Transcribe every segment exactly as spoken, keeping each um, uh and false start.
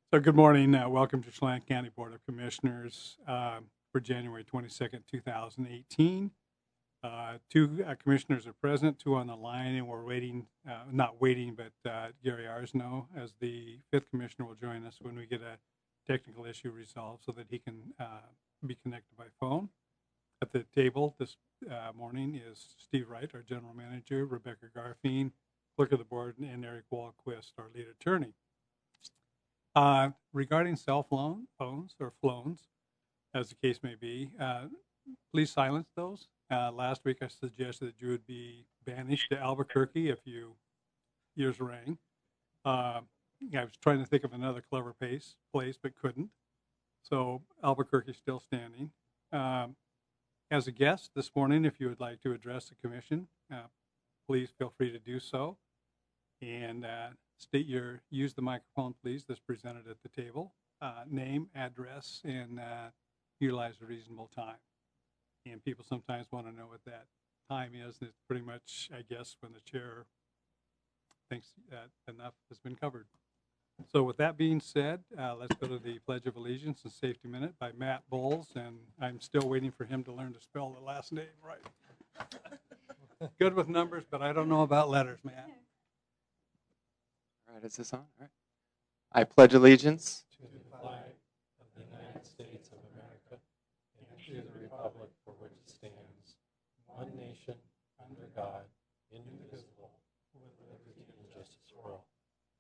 So good morning. Uh, welcome to Chelan County Board of Commissioners uh, for January twenty-second, two thousand eighteen. Uh, two uh, commissioners are present, two on the line, and we're waiting, uh, not waiting, but uh, Gary Arsno as the fifth commissioner will join us when we get a technical issue resolved so that he can uh, be connected by phone. At the table this uh, morning is Steve Wright, our general manager, Rebecca Garfien, clerk of the board, and Eric Walquist, our lead attorney. Uh, regarding cell phone phones or phones, as the case may be, uh, please silence those. Uh, last week I suggested that you would be banished to Albuquerque if you yours rang. Uh, I was trying to think of another clever place, place but couldn't. So Albuquerque is still standing. Um, as a guest this morning, if you would like to address the commission, uh, please feel free to do so. And uh, state your, use the microphone, please, that's presented at the table. Uh, name, address, and uh, utilize a reasonable time. And people sometimes want to know what that time is. And it's pretty much, I guess, when the chair thinks that enough has been covered. So with that being said, uh, let's go to the Pledge of Allegiance and Safety Minute by Matt Bowles. And I'm still waiting for him to learn to spell the last name right. Good with numbers, but I don't know about letters, Matt. All right, is this on? All right. I pledge allegiance to the flag of the United States of America and to the republic for which it stands, one nation, under God, indivisible, with liberty and justice for all.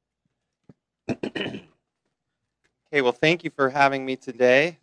Okay, well, thank you for having me today.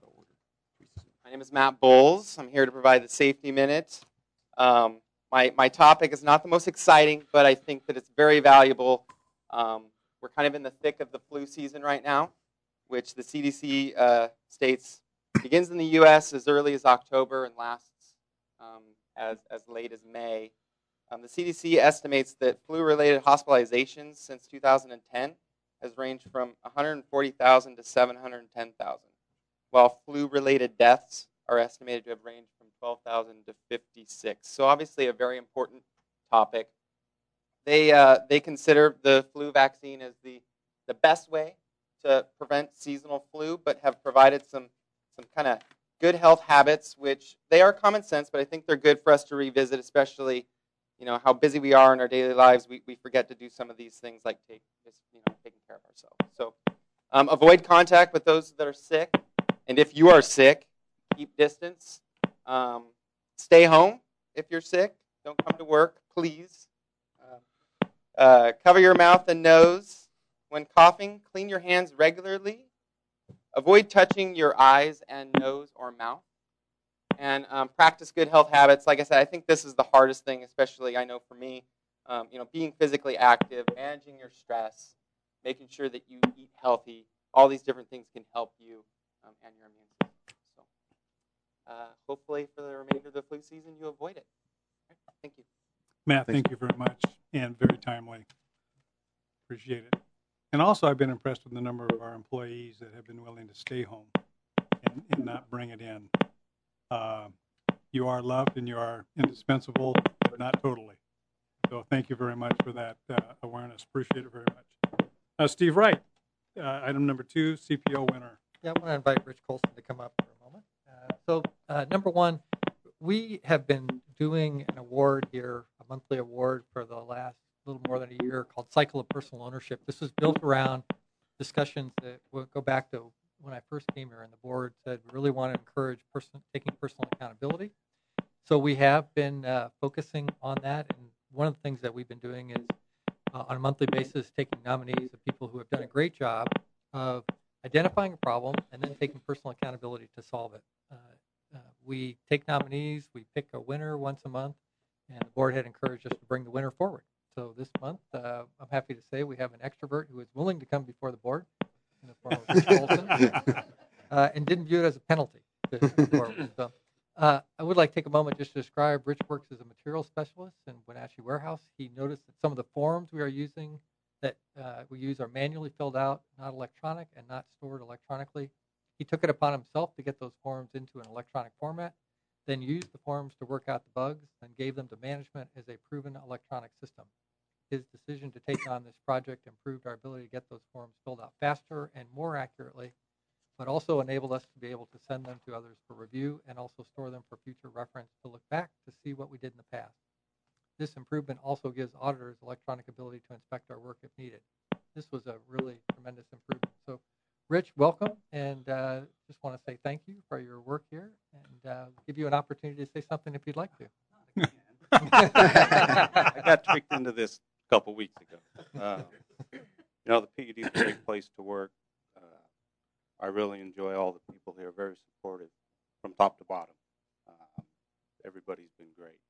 My name is Matt Bowles. I'm here to provide the Safety Minute. Um, my, my topic is not the most exciting, but I think that it's very valuable. Um, we're kind of in the thick of the flu season right now, which the C D C uh, states begins in the U S as early as October and lasts um, as, as late as May. Um, the C D C estimates that flu-related hospitalizations since two thousand ten has ranged from one hundred forty thousand to seven hundred ten thousand, while flu-related deaths are estimated to have ranged from twelve thousand to fifty-six. So obviously a very important topic. They, uh, they consider the flu vaccine as the, the best way to prevent seasonal flu, but have provided some, some kind of good health habits, which they are common sense, but I think they're good for us to revisit, especially you know, how busy we are in our daily lives. We, we forget to do some of these things like take, just, you know, taking care of ourselves. So um, avoid contact with those that are sick. And if you are sick, keep distance. Um, stay home if you're sick. Don't come to work, please. Uh, uh, cover your mouth and nose. When coughing, clean your hands regularly. Avoid touching your eyes and nose or mouth. And um, practice good health habits. Like I said, I think this is the hardest thing, especially I know for me. Um, you know, being physically active, managing your stress, making sure that you eat healthy. All these different things can help you um, and your immune system. So, uh, hopefully, for the remainder of the flu season, you avoid it. Right, thank you, Matt. Thanks. Thank you very much, and very timely. Appreciate it. And also, I've been impressed with the number of our employees that have been willing to stay home and, and not bring it in. Uh, you are loved and you are indispensable, but not totally. So thank you very much for that uh, awareness. Appreciate it very much. Uh, Steve Wright, uh, item number two, C P O winner. Yeah, I want to invite Rich Colson to come up for a moment. Uh, so uh, number one, we have been doing an award here, a monthly award for the last little more than a year called Cycle of Personal Ownership. This was built around discussions that will go back to when I first came here, and the board said we really want to encourage person, taking personal accountability. So we have been uh, focusing on that, and one of the things that we've been doing is uh, on a monthly basis taking nominees of people who have done a great job of identifying a problem and then taking personal accountability to solve it. Uh, uh, we take nominees, we pick a winner once a month, and the board had encouraged us to bring the winner forward. So this month, uh, I'm happy to say we have an extrovert who is willing to come before the board in the form of Rich Colson, uh, and didn't view it as a penalty. To, to so, uh, I would like to take a moment just to describe Rich works as a material specialist in Wenatchee Warehouse. He noticed that some of the forms we are using that uh, we use are manually filled out, not electronic, and not stored electronically. He took it upon himself to get those forms into an electronic format, then used the forms to work out the bugs, and gave them to management as a proven electronic system. his decision to take on this project improved our ability to get those forms filled out faster and more accurately, but also enabled us to be able to send them to others for review and also store them for future reference to look back to see what we did in the past. This improvement also gives auditors electronic ability to inspect our work if needed. This was a really tremendous improvement. So, Rich, welcome, and uh, just want to say thank you for your work here and uh, give you an opportunity to say something if you'd like to. I got tricked into this a couple weeks ago. Uh, you know, the P U D is a great place to work. Uh, I really enjoy all the people here, very supportive from top to bottom. Um, everybody's been great.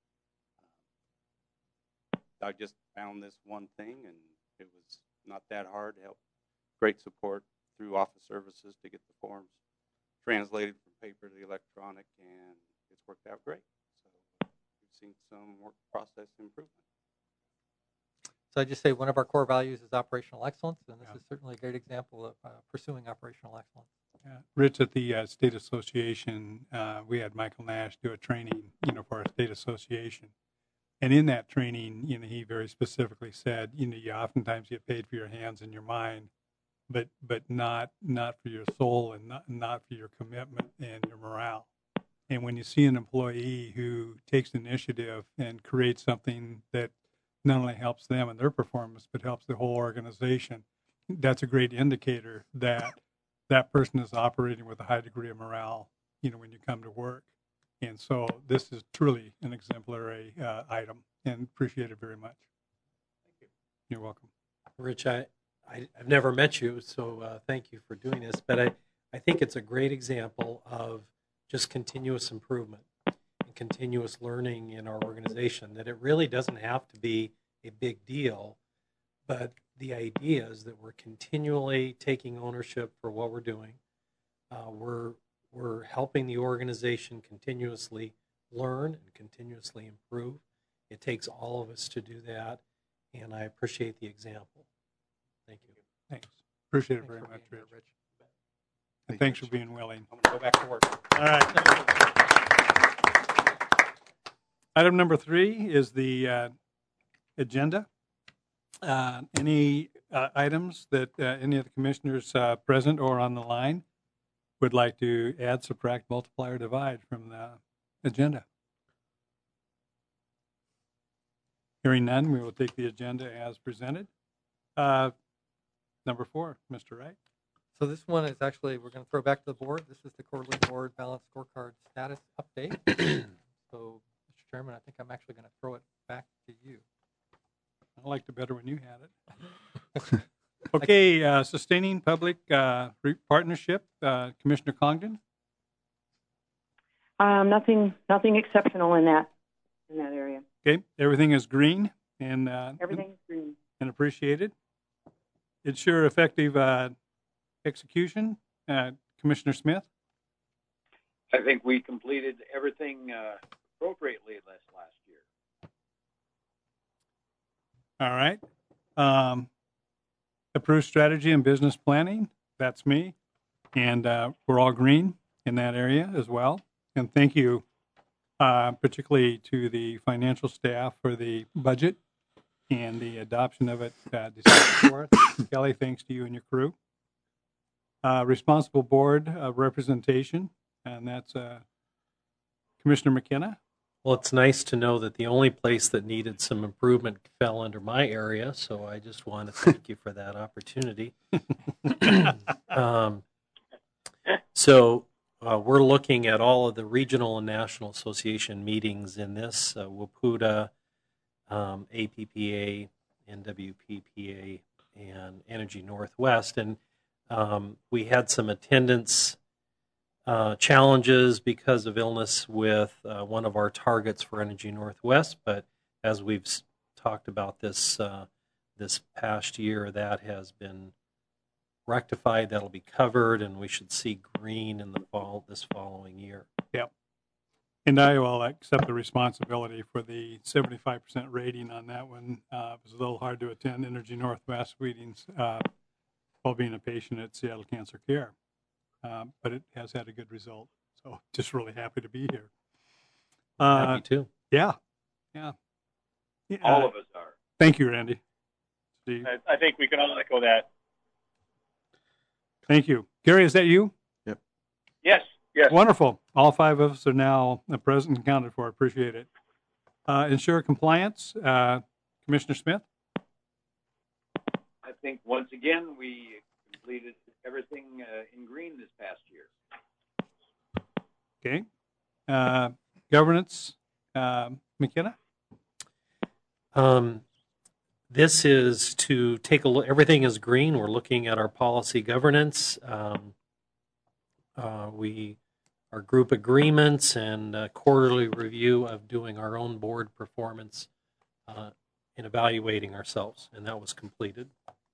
Um, I just found this one thing, and it was not that hard to help. Great support through office services to get the forms translated from paper to the electronic, and it's worked out great. Seen some work process improvement. So I just say one of our core values is operational excellence, and this Yeah. is certainly a great example of uh, pursuing operational excellence. Yeah. Rich, at the uh, state association, uh, we had Michael Nash do a training, you know, for our state association. And in that training, you know, he very specifically said, you know, you oftentimes get paid for your hands and your mind, but but not not for your soul and not not for your commitment and your morale. And when you see an employee who takes initiative and creates something that not only helps them and their performance, but helps the whole organization, that's a great indicator that that person is operating with a high degree of morale, you know, when you come to work. And so this is truly an exemplary uh, item, and appreciate it very much. Thank you. You're welcome. Rich, I, I, I've never met you, so uh, thank you for doing this. But I, I think it's a great example of just continuous improvement and continuous learning in our organization, that it really doesn't have to be a big deal, but the idea is that we're continually taking ownership for what we're doing. Uh, we're, we're helping the organization continuously learn and continuously improve. It takes all of us to do that, and I appreciate the example. Thank you. Thanks. Appreciate it Thanks very for much, being Rich. here, Rich. And thanks for being willing. I'm going to go back to work. All right. Item number three is the uh, agenda. Uh, any uh, items that uh, any of the commissioners uh, present or on the line would like to add, subtract, multiply, or divide from the agenda? Hearing none, we will take the agenda as presented. Uh, number four, Mister Wright. So this one is actually, we're going to throw back to the board. This is the quarterly board balance scorecard status update. So, Mister Chairman, I think I'm actually going to throw it back to you. I liked it better when you had it. Okay, uh, sustaining public uh, re- partnership, uh, Commissioner Congdon. Um, nothing, nothing exceptional in that, in that area. Okay, everything is green and uh, Everything's green. and appreciated. Ensure effective uh, execution, uh, Commissioner Smith. I think we completed everything uh, appropriately this last year. All right. Um, approved strategy and business planning. That's me. And uh, we're all green in that area as well. And thank you, uh, particularly to the financial staff for the budget and the adoption of it uh, December fourth. Kelly, thanks to you and your crew. Uh, responsible board uh, representation, and that's uh, Commissioner McKenna. Well, it's nice to know that the only place that needed some improvement fell under my area, so I just want to thank you for that opportunity. um, so uh, we're looking at all of the regional and national association meetings in this, uh, WPUDA, um, A P P A, N W P P A, and Energy Northwest, and um, we had some attendance Uh, challenges because of illness with uh, one of our targets for Energy Northwest, but as we've s- talked about this uh, this past year, that has been rectified. That'll be covered, and we should see green in the fall this following year. Yep. And I will accept the responsibility for the seventy-five percent rating on that one. Uh, it was a little hard to attend Energy Northwest meetings uh, while being a patient at Seattle Cancer Care. Um, but it has had a good result. So just really happy to be here. Uh, Happy too. yeah. Yeah. Yeah, All uh, of us are. Thank you, Randy. Steve. I, I think we can all echo that. Thank you. Gary, is that you? Yes, yes. Wonderful. All five of us are now present and counted for. Appreciate it. Uh, ensure compliance. Uh, Commissioner Smith? I think once again we completed everything uh, in green this past year. Okay. Uh, governance. Uh, McKenna? Um, this is to take a look. Everything is green. We're looking at our policy governance. Um, uh, we, our group agreements and uh, quarterly review of doing our own board performance uh, and evaluating ourselves, and that was completed.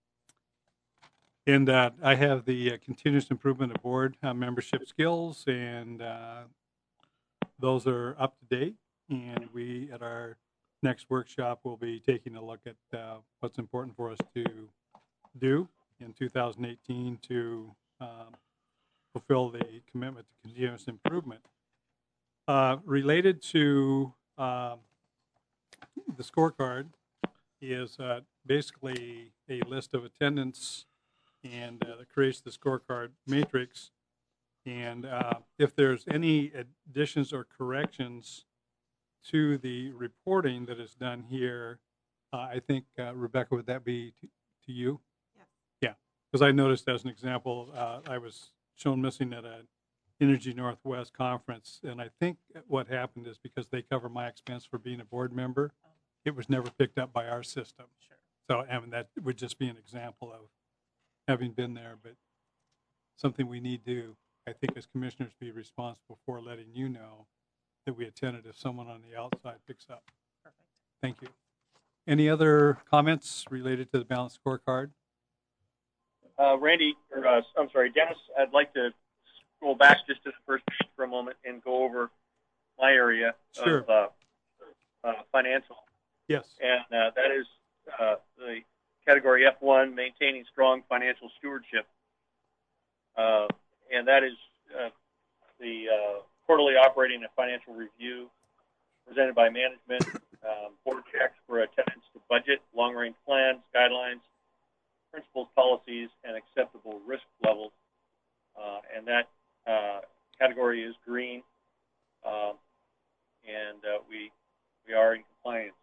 And uh, I have the uh, continuous improvement of board uh, membership skills, and uh, those are up to date. And we, at our next workshop, will be taking a look at uh, what's important for us to do in two thousand eighteen to um, fulfill the commitment to continuous improvement. Uh, related to uh, the scorecard is uh, basically a list of attendance, and uh, that creates the scorecard matrix. And uh, if there's any additions or corrections to the reporting that is done here, uh, I think, uh, Rebecca, would that be to, to you? Yes. Yeah, because I noticed as an example, uh, I was shown missing at a Energy Northwest conference, and I think what happened is because they cover my expense for being a board member, it was never picked up by our system. Sure. So, I mean, that would just be an example of having been there, but something we need to, I think, as commissioners, be responsible for letting you know that we attended if someone on the outside picks up. Perfect. Thank you. Any other comments related to the balanced scorecard? Uh, Randy, or uh, I'm sorry, Dennis, I'd like to scroll back just to the first page for a moment and go over my area Sure. of uh, uh, financial. Yes. And uh, that is uh, the category F one, maintaining strong financial stewardship. Uh, and that is uh, the uh, quarterly operating and financial review presented by management, um, board checks for attendance to budget, long-range plans, guidelines, principles, policies, and acceptable risk levels. Uh, and that uh, category is green, um, and uh, we we are in compliance.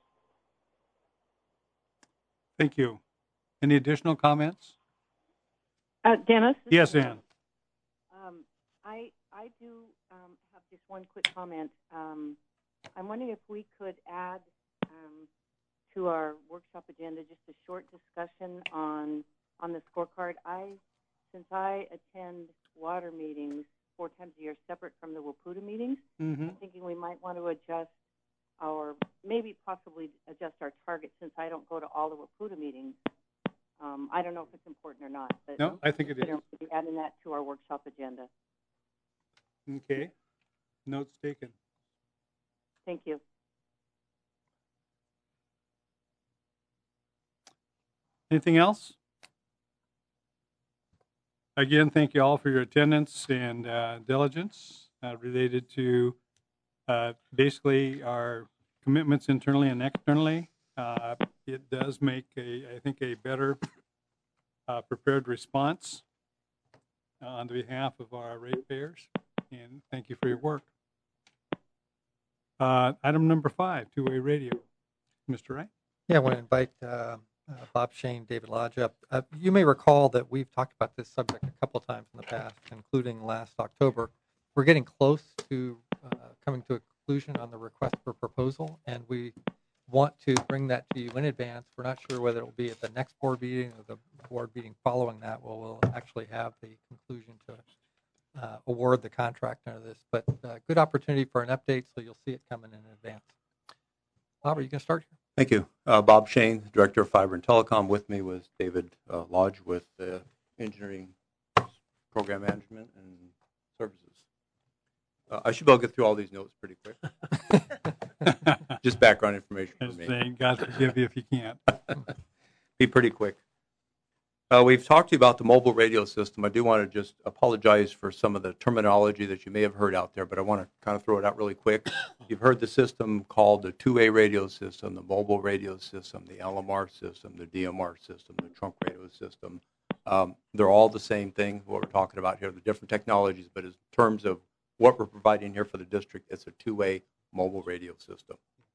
Thank you. Any additional comments? Uh, Dennis? this Yes, is- Ann. Um, I, I do um, have just one quick comment. Um, I'm wondering if we could add um, to our workshop agenda just a short discussion on on the scorecard. I, since I attend water meetings four times a year separate from the WAPUTA meetings, Mm-hmm. I'm thinking we might want to adjust our, maybe possibly adjust our target since I don't go to all the WAPUTA meetings. Um, I don't know if it's important or not, but No, I think it is. consider maybe adding that to our workshop agenda. Okay. Notes taken. Thank you. Anything else? Again, thank you all for your attendance and uh, diligence uh, related to uh, basically our commitments internally and externally. Uh, it does make a, I think, a better uh, prepared response uh, on behalf of our ratepayers. And thank you for your work. Uh, item number five, two-way radio. Mister Wright? Yeah, I want to invite uh, uh, Bob Shane, David Lodge up. Uh, you may recall that we've talked about this subject a couple of times in the past, including last October. We're getting close to uh, coming to a conclusion on the request for proposal, and we want to bring that to you in advance. We're not sure whether it will be at the next board meeting or the board meeting following that. We'll, we'll actually have the conclusion to uh, award the contract under this. But uh, good opportunity for an update, so you'll see it coming in advance. Bob, are you going to start here? Thank you. Uh, Bob Shane, Director of Fiber and Telecom. With me was David uh, Lodge with uh, Engineering, Program Management, and Services. Uh, I should be able to get through all these notes pretty quick. Just background information for Just me. saying, God forgive you if you can't. Be pretty quick. Uh, we've talked to you about the mobile radio system. I do want to just apologize for some of the terminology that you may have heard out there, but I want to kind of throw it out really quick. You've heard the system called the two-way radio system, the mobile radio system, the L M R system, the D M R system, the trunk radio system. Um, they're all the same thing, what we're talking about here, the different technologies, but in terms of what we're providing here for the district, it's a two-way mobile radio system.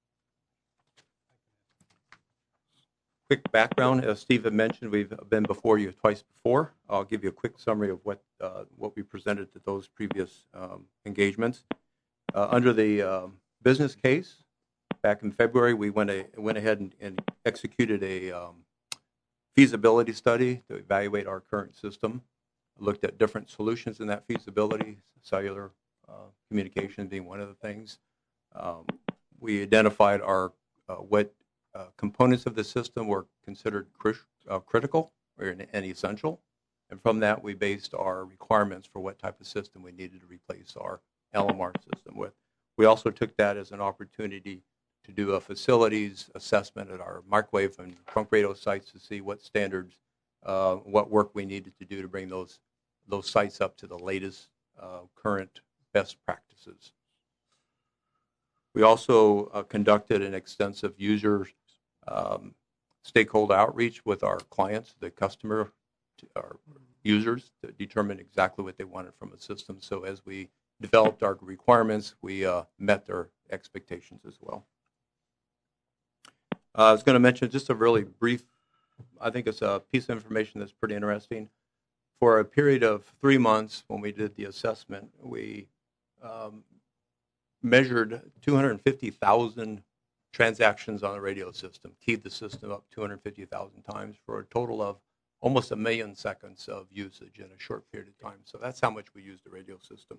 Quick background, as Steve had mentioned, we've been before you twice before. I'll give you a quick summary of what uh, what we presented at those previous um, engagements. Uh, under the um, business case, back in February, we went, a, went ahead and, and executed a um, feasibility study to evaluate our current system. Looked at different solutions in that feasibility, cellular uh, communication being one of the things. Um, we identified our uh, what Uh, components of the system were considered cri- uh, critical or, and essential. And from that, we based our requirements for what type of system we needed to replace our L M R system with. We also took that as an opportunity to do a facilities assessment at our microwave and trunk radio sites to see what standards, uh, what work we needed to do to bring those, those sites up to the latest uh, current best practices. We also uh, conducted an extensive user Um, stakeholder outreach with our clients, the customer, our users, to determine exactly what they wanted from a system. So as we developed our requirements, we uh, met their expectations as well. Uh, I was going to mention just a really brief, I think it's a piece of information that's pretty interesting. For a period of three months when we did the assessment, we um, measured two hundred fifty thousand transactions on the radio system, keyed the system up two hundred fifty thousand times for a total of almost a million seconds of usage in a short period of time. So that's how much we use the radio system.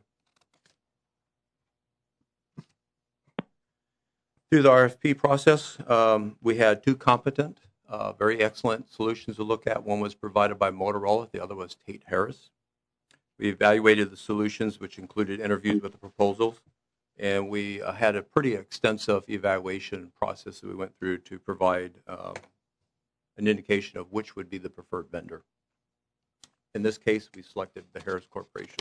Through the R F P process, um, we had two competent, uh, very excellent solutions to look at. One was provided by Motorola, the other was Tate Harris. We evaluated the solutions, which included interviews with the proposals. And we uh, had a pretty extensive evaluation process that we went through to provide uh, an indication of which would be the preferred vendor. In this case, we selected the Harris Corporation.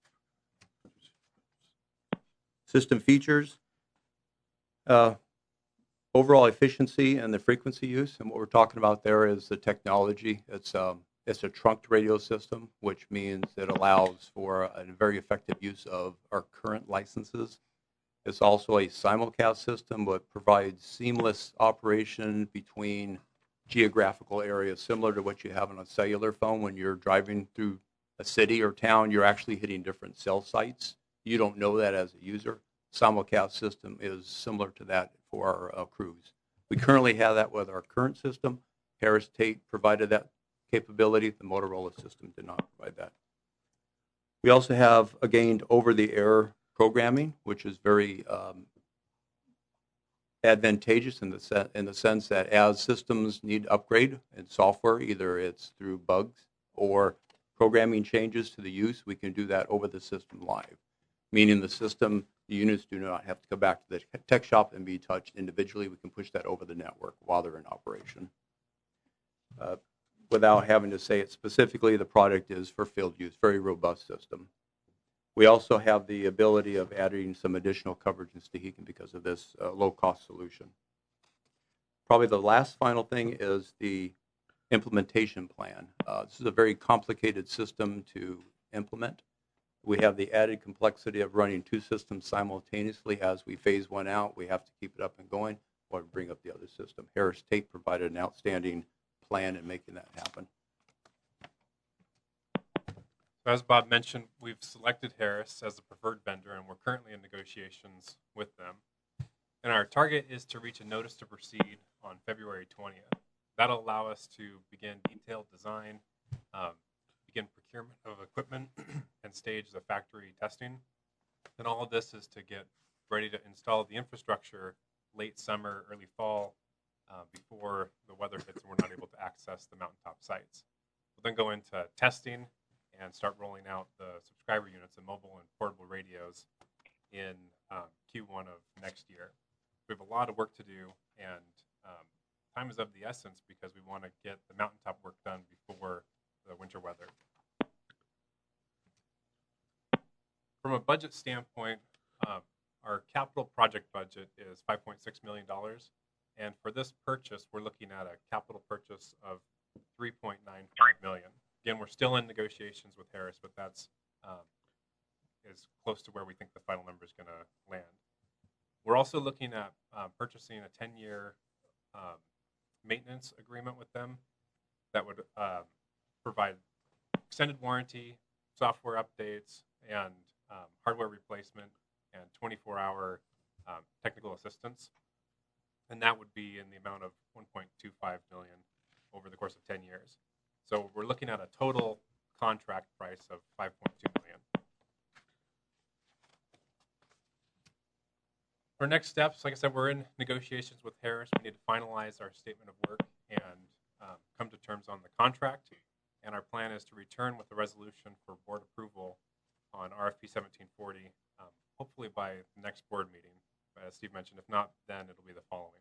System features, uh, overall efficiency and the frequency use. And what we're talking about there is the technology. It's, um, it's a trunked radio system, which means it allows for a very effective use of our current licenses. It's also a simulcast system, but provides seamless operation between geographical areas, similar to what you have on a cellular phone. When you're driving through a city or town, you're actually hitting different cell sites. You don't know that as a user. Simulcast system is similar to that for our uh, crews. We currently have that with our current system. Harris Tate provided that capability. The Motorola system did not provide that. We also have uh, gained over-the-air programming, which is very um, advantageous in the, se- in the sense that as systems need upgrade in software, either it's through bugs or programming changes to the use, we can do that over the system live, meaning the system, the units do not have to go back to the tech shop and be touched individually. We can push that over the network while they're in operation. Uh, without having to say it specifically, the product is for field use, very robust system. We also have the ability of adding some additional coverage in Stehekin because of this uh, low-cost solution. Probably the last final thing is the implementation plan. Uh, this is a very complicated system to implement. We have the added complexity of running two systems simultaneously. As we phase one out, we have to keep it up and going or bring up the other system. Harris Tate provided an outstanding plan in making that happen. As Bob mentioned, we've selected Harris as the preferred vendor, and we're currently in negotiations with them. And our target is to reach a notice to proceed on February twentieth. That'll allow us to begin detailed design, um, begin procurement of equipment, and stage the factory testing. And all of this is to get ready to install the infrastructure late summer, early fall, uh, before the weather hits and we're not able to access the mountaintop sites. We'll then go into testing and start rolling out the subscriber units and mobile and portable radios in um, Q one of next year. We have a lot of work to do, and um, time is of the essence because we want to get the mountaintop work done before the winter weather. From a budget standpoint, um, our capital project budget is five point six million dollars. And for this purchase, we're looking at a capital purchase of three point nine five million dollars. Again, we're still in negotiations with Harris, but that's um, is close to where we think the final number is going to land. We're also looking at uh, purchasing a ten-year um, maintenance agreement with them that would uh, provide extended warranty, software updates, and um, hardware replacement, and twenty-four hour um, technical assistance. And that would be in the amount of one point two five million dollars over the course of ten years. So we're looking at a total contract price of five point two million dollars. For next steps, like I said, we're in negotiations with Harris. We need to finalize our statement of work and um, come to terms on the contract. And our plan is to return with a resolution for board approval on R F P seventeen forty, um, hopefully by the next board meeting. As Steve mentioned, if not, then it'll be the following.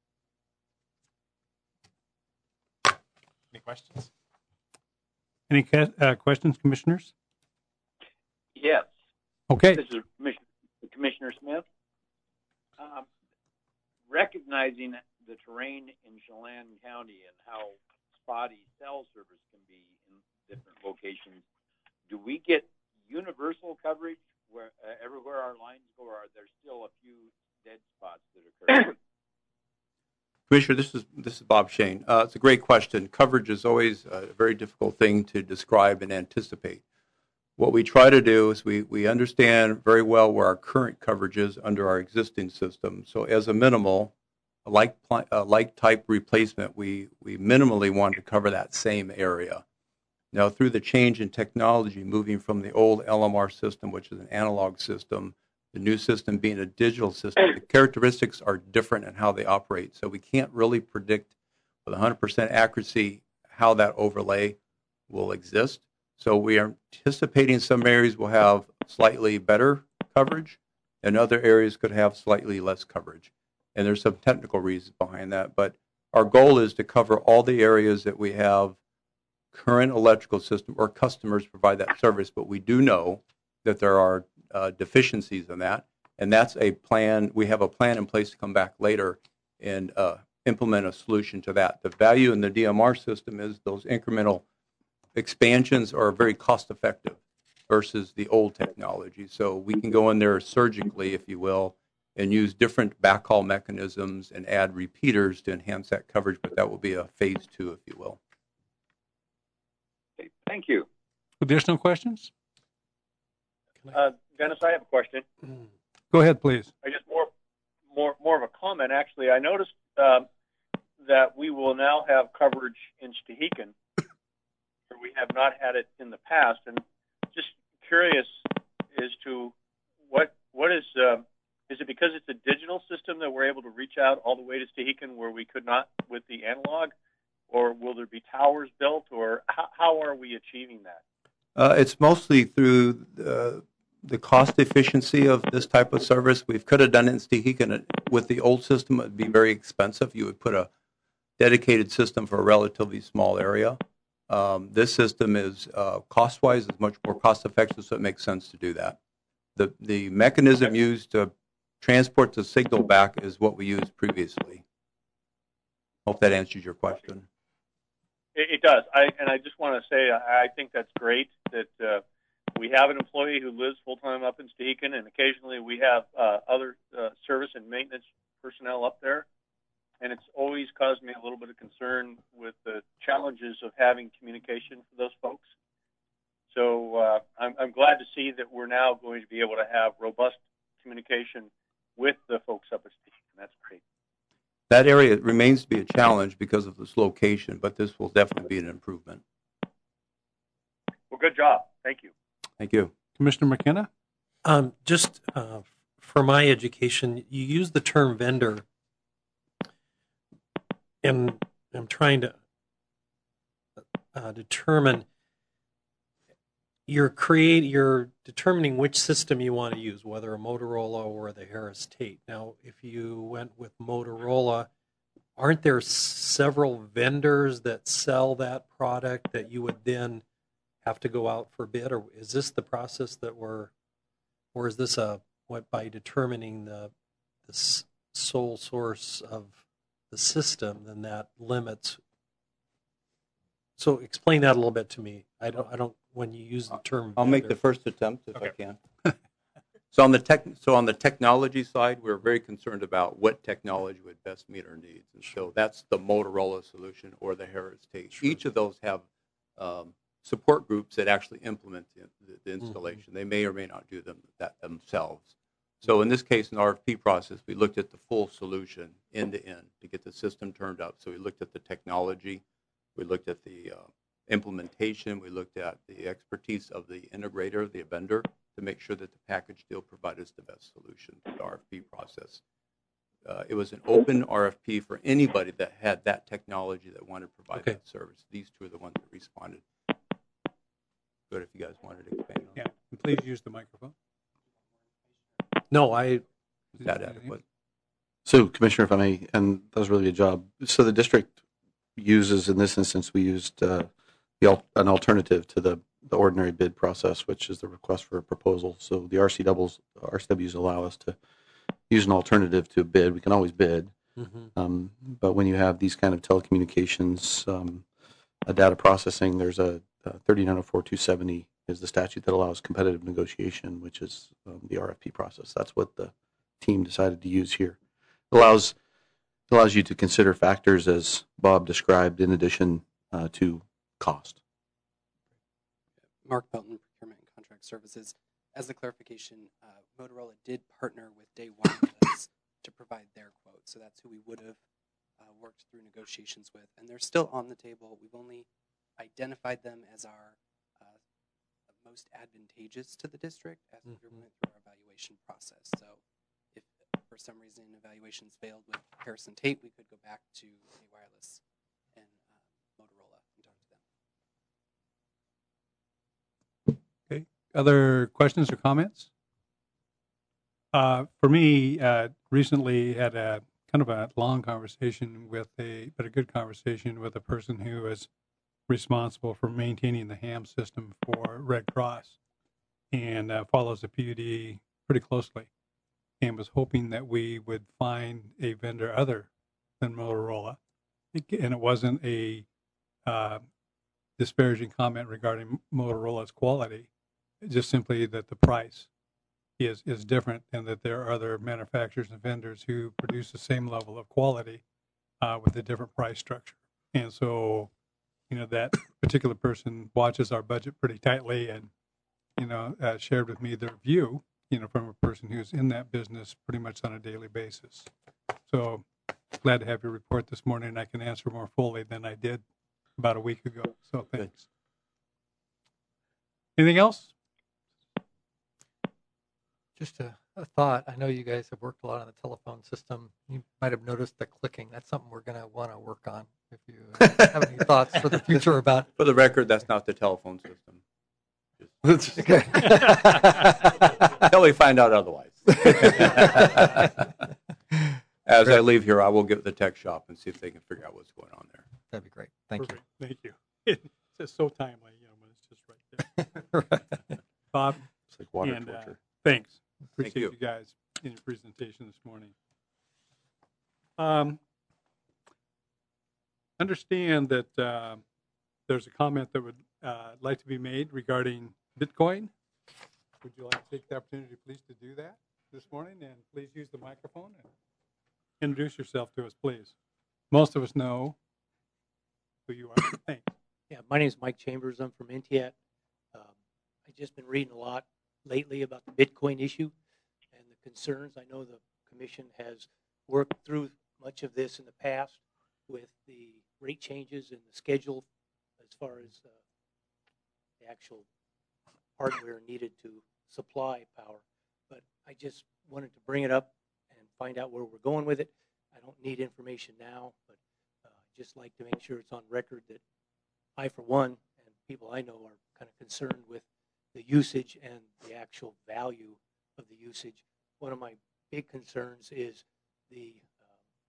Any questions? Any uh, questions, commissioners? Yes. Okay. This is Commissioner, Commissioner Smith. Um, recognizing the terrain in Chelan County and how spotty cell service can be in different locations, do we get universal coverage where uh, everywhere our lines go, or are there still a few dead spots that occur? Commissioner, this is this is Bob Shane. Uh, it's a great question. Coverage is always a very difficult thing to describe and anticipate. What we try to do is we, we understand very well where our current coverage is under our existing system. So as a minimal, a like, a like type replacement, we, we minimally want to cover that same area. Now, through the change in technology, moving from the old L M R system, which is an analog system, the new system being a digital system, the characteristics are different in how they operate. So we can't really predict with one hundred percent accuracy how that overlay will exist. So we are anticipating some areas will have slightly better coverage, and other areas could have slightly less coverage. And there's some technical reasons behind that. But our goal is to cover all the areas that we have current electrical system or customers provide that service, but we do know that there are uh, deficiencies in that, and that's a plan. We have a plan in place to come back later and uh, implement a solution to that. The value in the D M R system is those incremental expansions are very cost effective versus the old technology. So we can go in there surgically, if you will, and use different backhaul mechanisms and add repeaters to enhance that coverage, but that will be a phase two, if you will. Okay, thank you. Additional questions? Uh, Dennis, I have a question. Go ahead, please. I just more, more, more of a comment. Actually, I noticed um, that we will now have coverage in Stehekin, where we have not had it in the past, and just curious as to what what is uh, is it because it's a digital system that we're able to reach out all the way to Stehekin where we could not with the analog, or will there be towers built, or how, how are we achieving that? Uh, it's mostly through uh, the cost efficiency of this type of service. We could have done it in Stehekin. With the old system, it would be very expensive. You would put a dedicated system for a relatively small area. Um, this system is uh, cost-wise is much more cost-effective, so it makes sense to do that. The the mechanism used to transport the signal back is what we used previously. Hope that answers your question. It, it does. I and I just want to say I, I think that's great that uh, we have an employee who lives full-time up in Stehekin, and occasionally we have uh, other uh, service and maintenance personnel up there. And it's always caused me a little bit of concern with the challenges of having communication for those folks. So uh, I'm, I'm glad to see that we're now going to be able to have robust communication with the folks up at Stehekin. That's great. That area remains to be a challenge because of this location, but this will definitely be an improvement. Well, good job. Thank you. Thank you. Commissioner McKenna? Um, just uh, for my education, you use the term vendor, and I'm trying to uh, determine you're create you're determining which system you want to use, whether a Motorola or the Harris Tate. Now, if you went with Motorola, aren't there several vendors that sell that product that you would then have to go out for bid, or is this the process that we're, or is this a what by determining the the s- sole source of the system, then that limits? So explain that a little bit to me. I don't, I don't. When you use the term, I'll make the vendor. first attempt if I Okay. can. So on the tech, so on the technology side, we're very concerned about what technology would best meet our needs, and so that's the Motorola solution or the Harris Tate. Sure. Each of those have um, support groups that actually implement the, the, the installation. They may or may not do them that themselves. So in this case, in the R F P process, we looked at the full solution end to end to get the system turned up. So we looked at the technology, we looked at the uh, implementation, we looked at the expertise of the integrator, the vendor, to make sure that the package deal provided us the best solution to the R F P process. Uh, it was an open R F P for anybody that had that technology that wanted to provide Okay. that service. These two are the ones that responded. Good if you guys wanted to expand on Yeah, that. and please use the microphone. No, I Is that adequate? So, Commissioner, if I may, and that was a really good job. So the district uses, in this instance, we used uh, the, al- an alternative to the, the ordinary bid process, which is the request for a proposal. So the R C Ws, R C Ws allow us to use an alternative to a bid. We can always bid, mhm. um, but when you have these kind of telecommunications, um, uh, data processing, there's a uh, thirty-nine oh four two seventy is the statute that allows competitive negotiation, which is um, the R F P process. That's what the team decided to use here. It allows it allows you to consider factors as Bob described, in addition uh, to cost. Mark Belton, Procurement and Contract Services. As a clarification, uh, Motorola did partner with Day One with us to provide their quote, so that's who we would have uh, worked through negotiations with, and they're still on the table. We've only identified them as our uh, most advantageous to the district as we Mhm. went through our evaluation process. So if for some reason evaluations failed with Harrison Tate, we could go back to Day Wireless and uh, Motorola and talk to them. Okay. Other questions or comments? Uh, for me, uh, recently had a kind of a long conversation with a, but a good conversation with a person who is responsible for maintaining the ham system for Red Cross and uh, follows the P U D pretty closely, and was hoping that we would find a vendor other than Motorola. And it wasn't a uh, disparaging comment regarding Motorola's quality, just simply that the price is is different, and that there are other manufacturers and vendors who produce the same level of quality uh, with a different price structure. And so, you know, that particular person watches our budget pretty tightly, and you know, uh, shared with me their view, you know, from a person who's in that business pretty much on a daily basis. So glad to have your report this morning, and I can answer more fully than I did about a week ago. So thanks. Anything else? Just a, a thought. I know you guys have worked a lot on the telephone system. You might have noticed the clicking. That's something we're going to want to work on. If you uh, have any thoughts for the future about. For the record, that's not the telephone system. Okay. Until we find out otherwise. As I leave here, I will get with the tech shop and see if they can figure out what's going on there. That'd be great. Thank Perfect. Thank you. It's just so timely, you know, when it's just right there. you. Bob, It's like water and uh, torture. thanks. Thank Appreciate you. you guys in your presentation this morning. Um, understand that uh, there's a comment that would uh, like to be made regarding Bitcoin. Would you like to take the opportunity, please, to do that this morning? And please use the microphone and introduce yourself to us, please. Most of us know who you are. Thanks. Yeah, my name is Mike Chambers. I'm from Intiat. Um, I've just been reading a lot lately about the Bitcoin issue and the concerns. I know the commission has worked through much of this in the past with the rate changes and the schedule as far as uh, the actual hardware needed to supply power. But I just wanted to bring it up and find out where we're going with it. I don't need information now, but uh, I'd just like to make sure it's on record that I, for one, and people I know are kind of concerned with the usage and the actual value of the usage. One of my big concerns is the uh,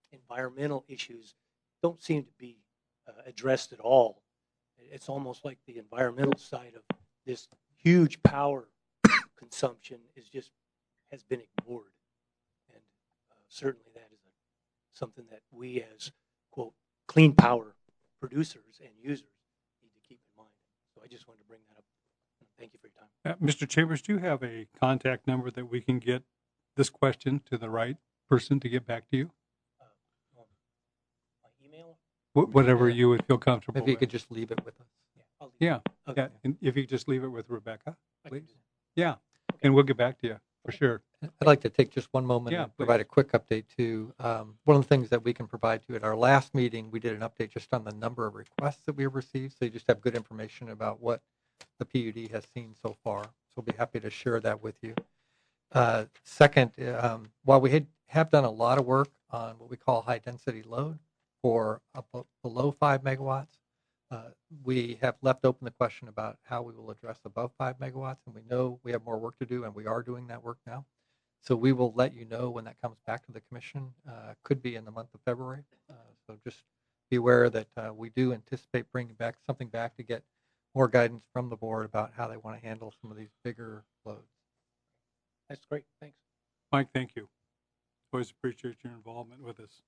environmental issues don't seem to be uh, addressed at all. It's almost like the environmental side of this huge power consumption is just has been ignored, and uh, certainly that is a, something that we as quote clean power producers and users need to keep in mind. So I just wanted to bring that up. Thank you for your time. Uh, Mister Chambers, do you have a contact number that we can get this question to the right person to get back to you? Uh, my email? Wh- whatever you would feel comfortable Maybe you with. could just leave it with us. Yeah. I'll leave Yeah. it. Okay. yeah. And if you could just leave it with Rebecca, I can please. do Yeah. And we'll get back to you for sure. I'd like to take just one moment Yeah, and provide please. a quick update too. Um, one of the things that we can provide to you at our last meeting, we did an update just on the number of requests that we have received, so you just have good information about what the P U D has seen so far. So we'll be happy to share that with you. Uh, second, um, while we had, have done a lot of work on what we call high density load for up below five megawatts, uh, we have left open the question about how we will address above five megawatts, and we know we have more work to do, and we are doing that work now. So we will let you know when that comes back to the commission. Uh, could be in the month of February. Uh, so just be aware that uh, we do anticipate bringing back something back to get more guidance from the board about how they want to handle some of these bigger loads. That's great. Thanks. Mike, thank you. Always appreciate your involvement with us.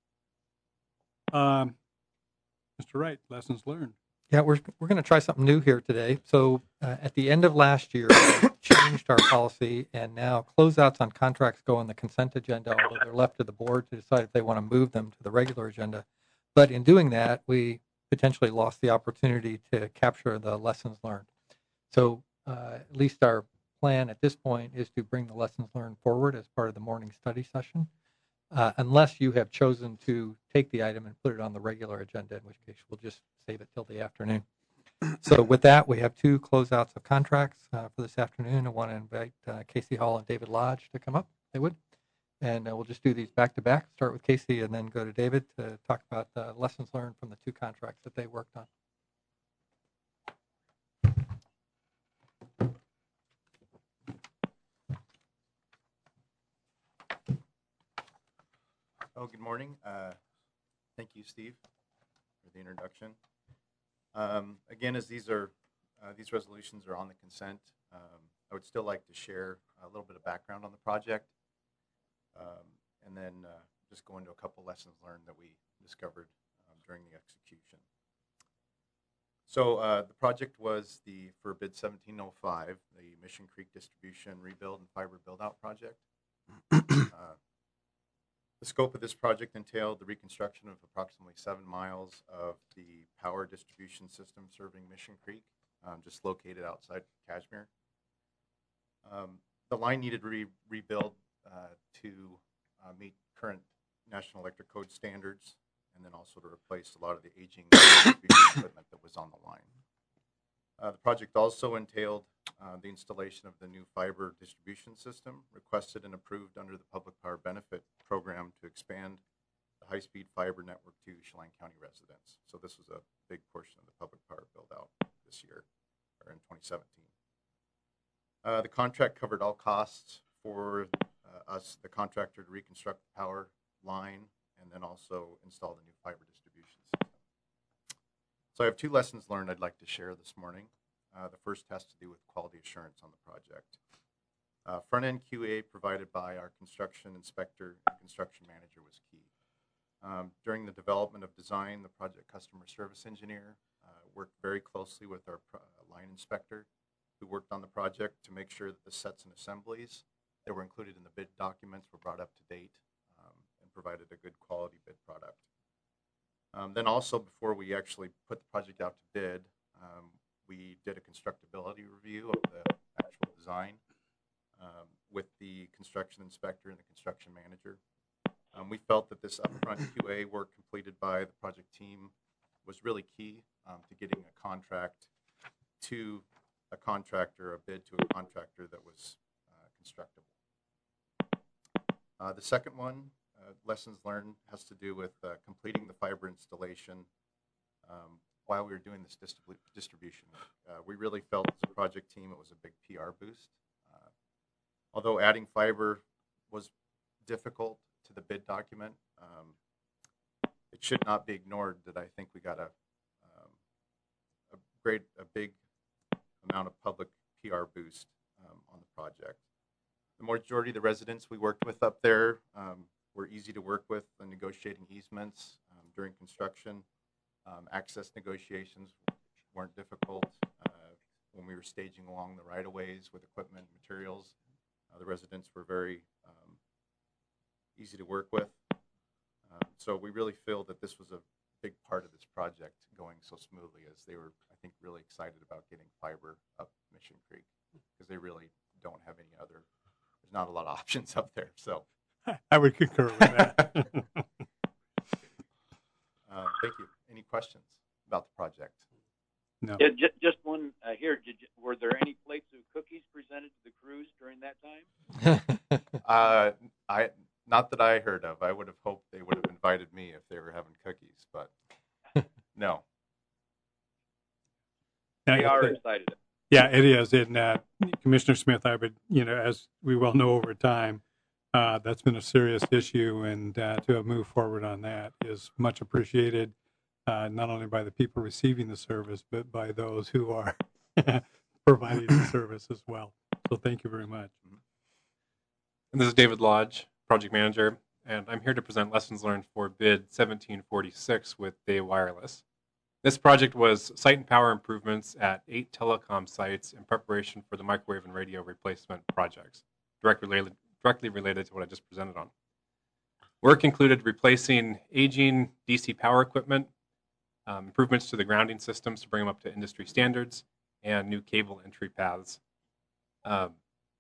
Um, Mister Wright, lessons learned. Yeah, we're we're going to try something new here today. So uh, at the end of last year, we changed our policy, and now closeouts on contracts go on the consent agenda, although they're left to the board to decide if they want to move them to the regular agenda. But in doing that, we potentially lost the opportunity to capture the lessons learned. So uh, at least our plan at this point is to bring the lessons learned forward as part of the morning study session, uh, unless you have chosen to take the item and put it on the regular agenda, in which case we'll just save it till the afternoon. So with that, we have two closeouts of contracts uh, for this afternoon. I want to invite uh, Casey Hall and David Lodge to come up, if they would. And uh, we'll just do these back to back, start with Casey and then go to David to talk about the lessons learned from the two contracts that they worked on. Oh, good morning. Uh, thank you, Steve, for the introduction. Um, again, as these are uh, these resolutions are on the consent, um, I would still like to share a little bit of background on the project, um, and then uh, just go into a couple lessons learned that we discovered um, during the execution. So uh, the project was the for bid seventeen oh five, the Mission Creek Distribution Rebuild and Fiber Build-Out Project. uh, The scope of this project entailed the reconstruction of approximately seven miles of the power distribution system serving Mission Creek, um, just located outside Kashmir. Um, the line needed re rebuild uh, to uh, meet current National Electric Code standards, and then also to replace a lot of the aging distribution equipment that was on the line. Uh, the project also entailed uh, the installation of the new fiber distribution system requested and approved under the Public Power Benefit Program to expand the high-speed fiber network to Chelan County residents. So this was a big portion of the public power build-out this year, or in twenty seventeen. Uh, the contract covered all costs for uh, us, the contractor, to reconstruct the power line and then also install the new fiber distribution system. So I have two lessons learned I'd like to share this morning. Uh, the first has to do with quality assurance on the project. Uh, front-end Q A provided by our construction inspector and construction manager was key. Um, during the development of design, the project customer service engineer uh, worked very closely with our pro line inspector who worked on the project to make sure that the sets and assemblies that were included in the bid documents were brought up to date um, and provided a good quality bid product. Um, then also, before we actually put the project out to bid, um, we did a constructability review of the actual design um, with the construction inspector and the construction manager. Um, we felt that this upfront Q A work completed by the project team was really key um, to getting a contract to a contractor, a bid to a contractor that was uh, constructible. Uh, the second one, uh, lessons learned, has to do with uh, completing the fiber installation um, while we were doing this distrib distribution. Uh, we really felt as a project team it was a big P R boost. Uh, although adding fiber was difficult to the bid document, um, it should not be ignored that I think we got a, um, a great, a big amount of public P R boost um, on the project. The majority of the residents we worked with up there um, were easy to work with in negotiating easements um, during construction. Um, access negotiations weren't difficult. Uh, when we were staging along the right-of-ways with equipment and materials, uh, the residents were very um, easy to work with. Um, so we really feel that this was a big part of this project going so smoothly, as they were, I think, really excited about getting fiber up Mission Creek, because they really don't have any other, there's not a lot of options up there. So I would concur with that. uh, thank you. Any questions about the project? No. Yeah, just, just one uh, here. Did you, were there any plates of cookies presented to the crews during that time? uh, I not that I heard of. I would have hoped they would have invited me if they were having cookies, but no. Now, They are it- excited. Yeah, it is. And uh, Commissioner Smith, I would, you know, as we well know over time, uh, that's been a serious issue, and uh, to have moved forward on that is much appreciated, uh, not only by the people receiving the service, but by those who are providing the service as well. So thank you very much. And this is David Lodge, project manager, and I'm here to present lessons learned for bid seventeen forty-six with Day Wireless. This project was site and power improvements at eight telecom sites in preparation for the microwave and radio replacement projects, directly related, directly related to what I just presented on. Work included replacing aging D C power equipment, um, improvements to the grounding systems to bring them up to industry standards, and new cable entry paths. Um,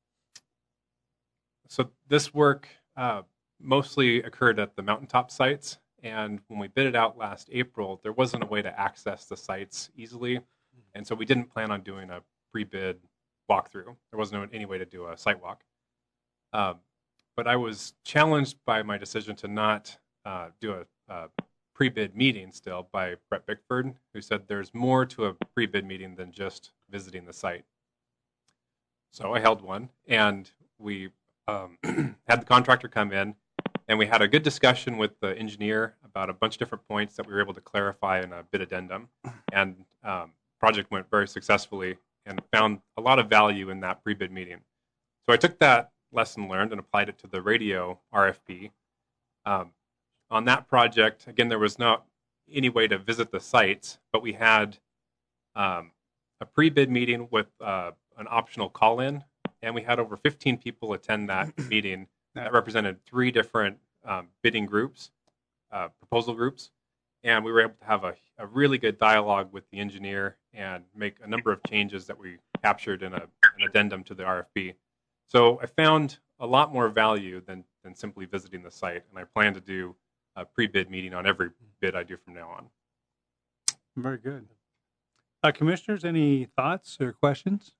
so this work uh, mostly occurred at the mountaintop sites. And when we bid it out last April, there wasn't a way to access the sites easily. And so we didn't plan on doing a pre-bid walkthrough. There wasn't any way to do a site walk. Um, but I was challenged by my decision to not uh, do a, a pre-bid meeting still by Brett Bickford, who said there's more to a pre-bid meeting than just visiting the site. So I held one, and we um, had the contractor come in, and we had a good discussion with the engineer about a bunch of different points that we were able to clarify in a bid addendum. And um, project went very successfully and found a lot of value in that pre-bid meeting. So I took that lesson learned and applied it to the radio R F P. Um, on that project, again, there was not any way to visit the sites, but we had um, a pre-bid meeting with uh, an optional call-in, and we had over fifteen people attend that meeting. That represented three different um, bidding groups, uh, proposal groups, and we were able to have a, a really good dialogue with the engineer and make a number of changes that we captured in a, an addendum to the R F P. So I found a lot more value than, than simply visiting the site, and I plan to do a pre-bid meeting on every bid I do from now on. Very good. Uh, commissioners, any thoughts or questions?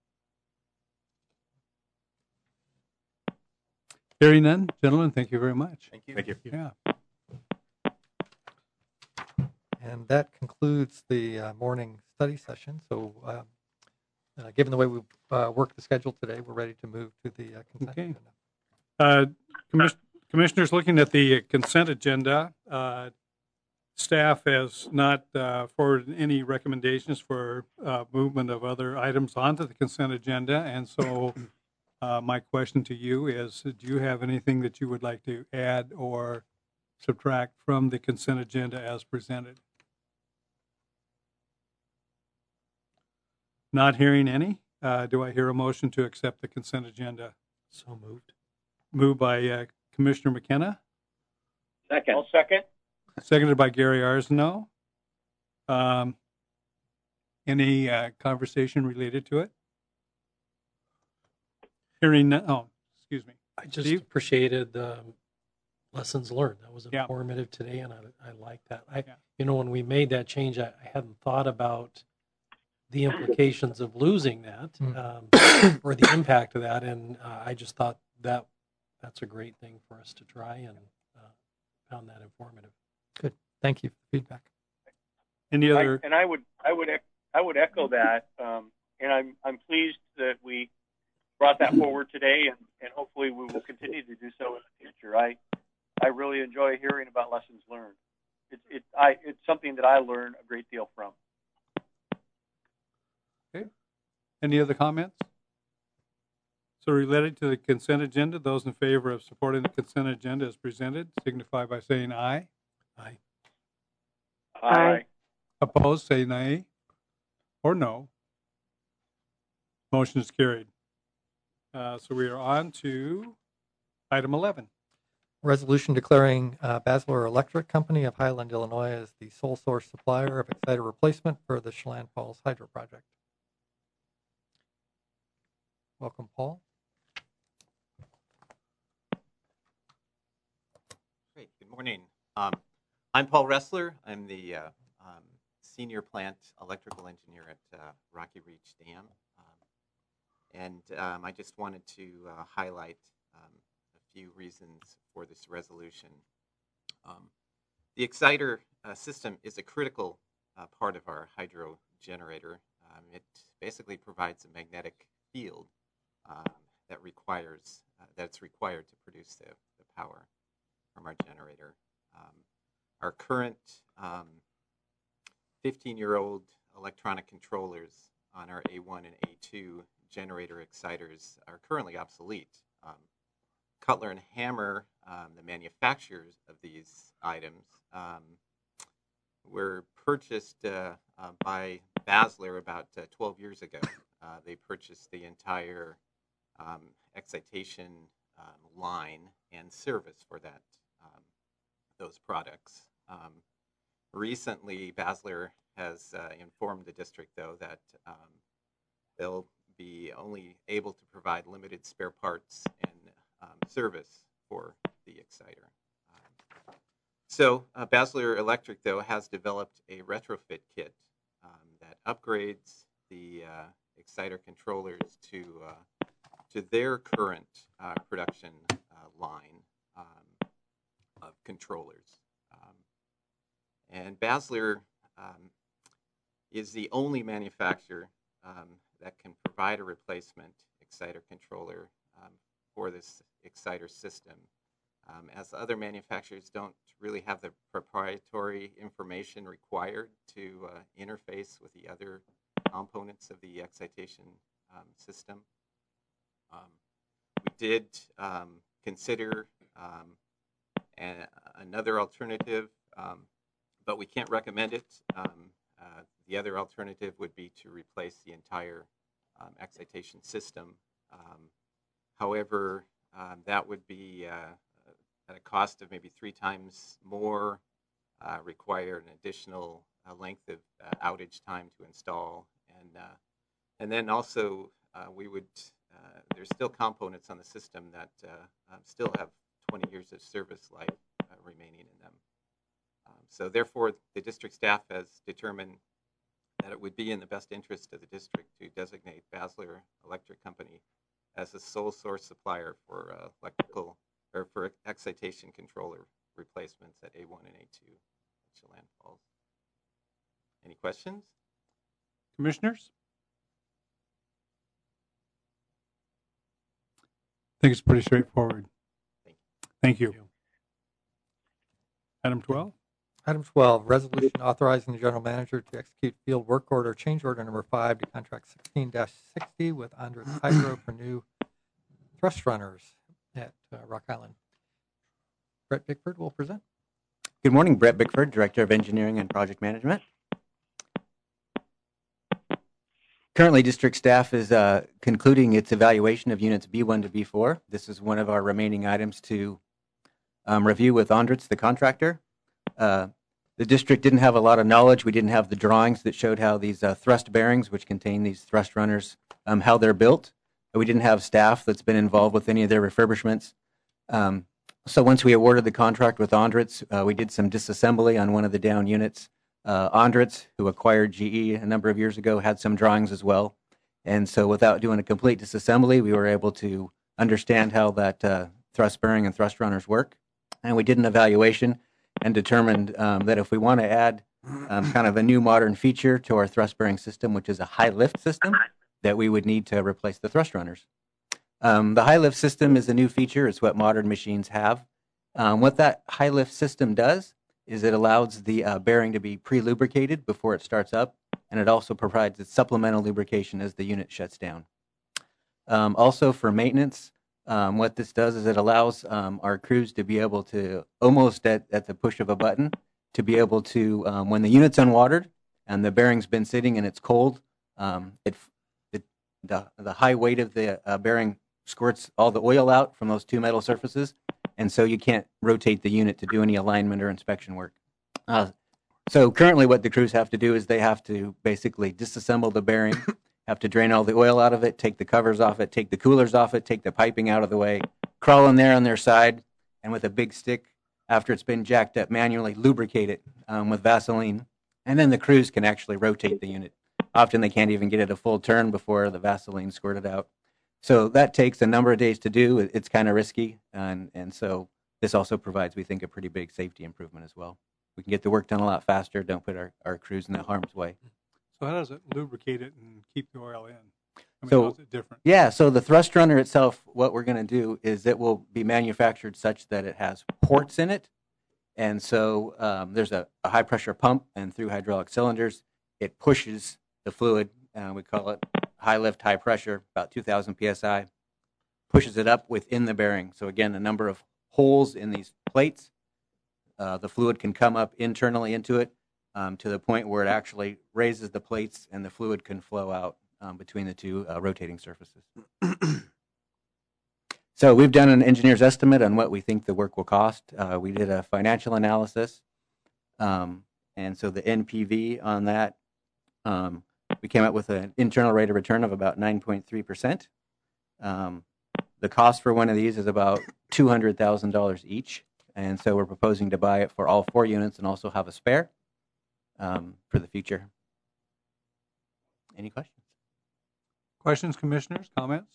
Hearing none, gentlemen, thank you very much. Thank you. Thank you. Yeah. And that concludes the uh, morning study session. So um, uh, given the way we've uh, worked the schedule today, we're ready to move to the uh, consent Okay. agenda. Uh, commis- commissioners, looking at the consent agenda, uh, staff has not uh, forwarded any recommendations for uh, movement of other items onto the consent agenda, and so uh, my question to you is, do you have anything that you would like to add or subtract from the consent agenda as presented? Not hearing any. Uh, do I hear a motion to accept the consent agenda? So moved. Moved by uh, Commissioner McKenna, Second. I'll second. seconded by Gary Arsenault. Um, any uh, conversation related to it? Hearing none. Oh, excuse me. I just Steve? appreciated the lessons learned. That was Yeah. informative today, and I, I like that. I, Yeah. you know, when we made that change, I, I hadn't thought about the implications of losing that, um, or the impact of that, and uh, I just thought that that's a great thing for us to try, and uh, found that informative. Good. Thank you for the feedback. Any I, other? and I would, I would, ec- I would echo that, um, and I'm, I'm pleased that we brought that forward today, and, and hopefully we will continue to do so in the future. I, I really enjoy hearing about lessons learned. I it's something that I learn a great deal from. Okay. Any other comments? So related to the consent agenda, those in favor of supporting the consent agenda as presented signify by saying aye. Aye. Aye. Opposed, say nay or no. Motion is carried. Uh, so we are on to item eleven. Resolution declaring uh, Basler Electric Company of Highland, Illinois as the sole source supplier of exciter replacement for the Chelan Falls Hydro Project. Welcome, Paul. Great. Good morning. Um, I'm Paul Ressler. I'm the uh, um, senior plant electrical engineer at uh, Rocky Reach Dam. Um, and um, I just wanted to uh, highlight um, a few reasons for this resolution. Um, the exciter uh, system is a critical uh, part of our hydro generator. Um, it basically provides a magnetic field um, that requires uh, that's required to produce the, the power from our generator. Um, our current fifteen-year-old um, electronic controllers on our A one and A two generator exciters are currently obsolete. Um, Cutler and Hammer, um, the manufacturers of these items, um, were purchased uh, uh, by Basler about uh, twelve years ago. Uh, they purchased the entire um, excitation um, line and service for that um, those products. Um, recently, Basler has uh, informed the district, though, that um, they'll be only able to provide limited spare parts and um, service for the exciter. Um, so, uh, Basler Electric, though, has developed a retrofit kit um, that upgrades the uh, exciter controllers to uh, to their current uh, production uh, line um, of controllers. Um, and Basler um, is the only manufacturer um, that can provide a replacement exciter controller um, for this exciter system, um, as other manufacturers don't really have the proprietary information required to uh, interface with the other components of the excitation um, system. Um, we did um, consider um, an, another alternative, um, but we can't recommend it. Um, uh, the other alternative would be to replace the entire um, excitation system. Um, however, um, that would be uh, at a cost of maybe three times more, uh, require an additional uh, length of uh, outage time to install, and uh, and then also uh, we would uh, there's still components on the system that uh, um, still have twenty years of service life uh, remaining in them. Um, so therefore, the district staff has determined that it would be in the best interest of the district to designate Basler Electric Company as a sole source supplier for uh, electrical or for excitation controller replacements at A one and A two at Chelan Falls. Any questions? Commissioners? I think it's pretty straightforward. Thank you. Thank you. Item twelve. Item twelve, resolution authorizing the general manager to execute field work order change order number five to contract sixteen dash sixty with Andres Hydro for new thrust runners at uh, Rock Island. Brett Bickford will present. Good morning, Brett Bickford, Director of Engineering and Project Management. Currently, district staff is uh, concluding its evaluation of units B one to B four. This is one of our remaining items to um, review with Andres, the contractor. Uh, the district didn't have a lot of knowledge. We didn't have the drawings that showed how these uh, thrust bearings, which contain these thrust runners, um, how they're built. We didn't have staff that's been involved with any of their refurbishments. Um, so once we awarded the contract with Andres, uh, we did some disassembly on one of the down units. Uh, Andres, who acquired G E a number of years ago, had some drawings as well. And so without doing a complete disassembly, we were able to understand how that uh, thrust bearing and thrust runners work. And we did an evaluation and determined um, that if we want to add um, kind of a new modern feature to our thrust bearing system, which is a high lift system, that we would need to replace the thrust runners. Um, the high lift system is a new feature. It's what modern machines have. Um, what that high lift system does is it allows the uh, bearing to be pre-lubricated before it starts up, and it also provides its supplemental lubrication as the unit shuts down. Um, also for maintenance, um, what this does is it allows um, our crews to be able to, almost at, at the push of a button, to be able to, um, when the unit's unwatered and the bearing's been sitting and it's cold, um, it, it, the, the high weight of the uh, bearing squirts all the oil out from those two metal surfaces, and so you can't rotate the unit to do any alignment or inspection work. Uh, so currently what the crews have to do is they have to basically disassemble the bearing, have to drain all the oil out of it, take the covers off it, take the coolers off it, take the piping out of the way, crawl in there on their side, and with a big stick, after it's been jacked up, manually lubricate it um, with Vaseline, and then the crews can actually rotate the unit. Often they can't even get it a full turn before the Vaseline squirted out. So that takes a number of days to do. It's kind of risky, and, and so this also provides, we think, a pretty big safety improvement as well. We can get the work done a lot faster, don't put our, our crews in the harm's way. So how does it lubricate it and keep the oil in? I mean, So, how is it different? yeah, so the thrust runner itself, what we're going to do is it will be manufactured such that it has ports in it. And so um, there's a, a high pressure pump, and through hydraulic cylinders, it pushes the fluid, uh, we call it high lift, high pressure, about two thousand P S I, pushes it up within the bearing. So again, a number of holes in these plates. Uh, the fluid can come up internally into it um, to the point where it actually raises the plates and the fluid can flow out um, between the two uh, rotating surfaces. So we've done an engineer's estimate on what we think the work will cost. Uh, we did a financial analysis, um, and so the N P V on that, um, we came up with an internal rate of return of about nine point three percent. Um, the cost for one of these is about two hundred thousand dollars each, and so we're proposing to buy it for all four units and also have a spare um, for the future. Any questions? Questions, commissioners, comments?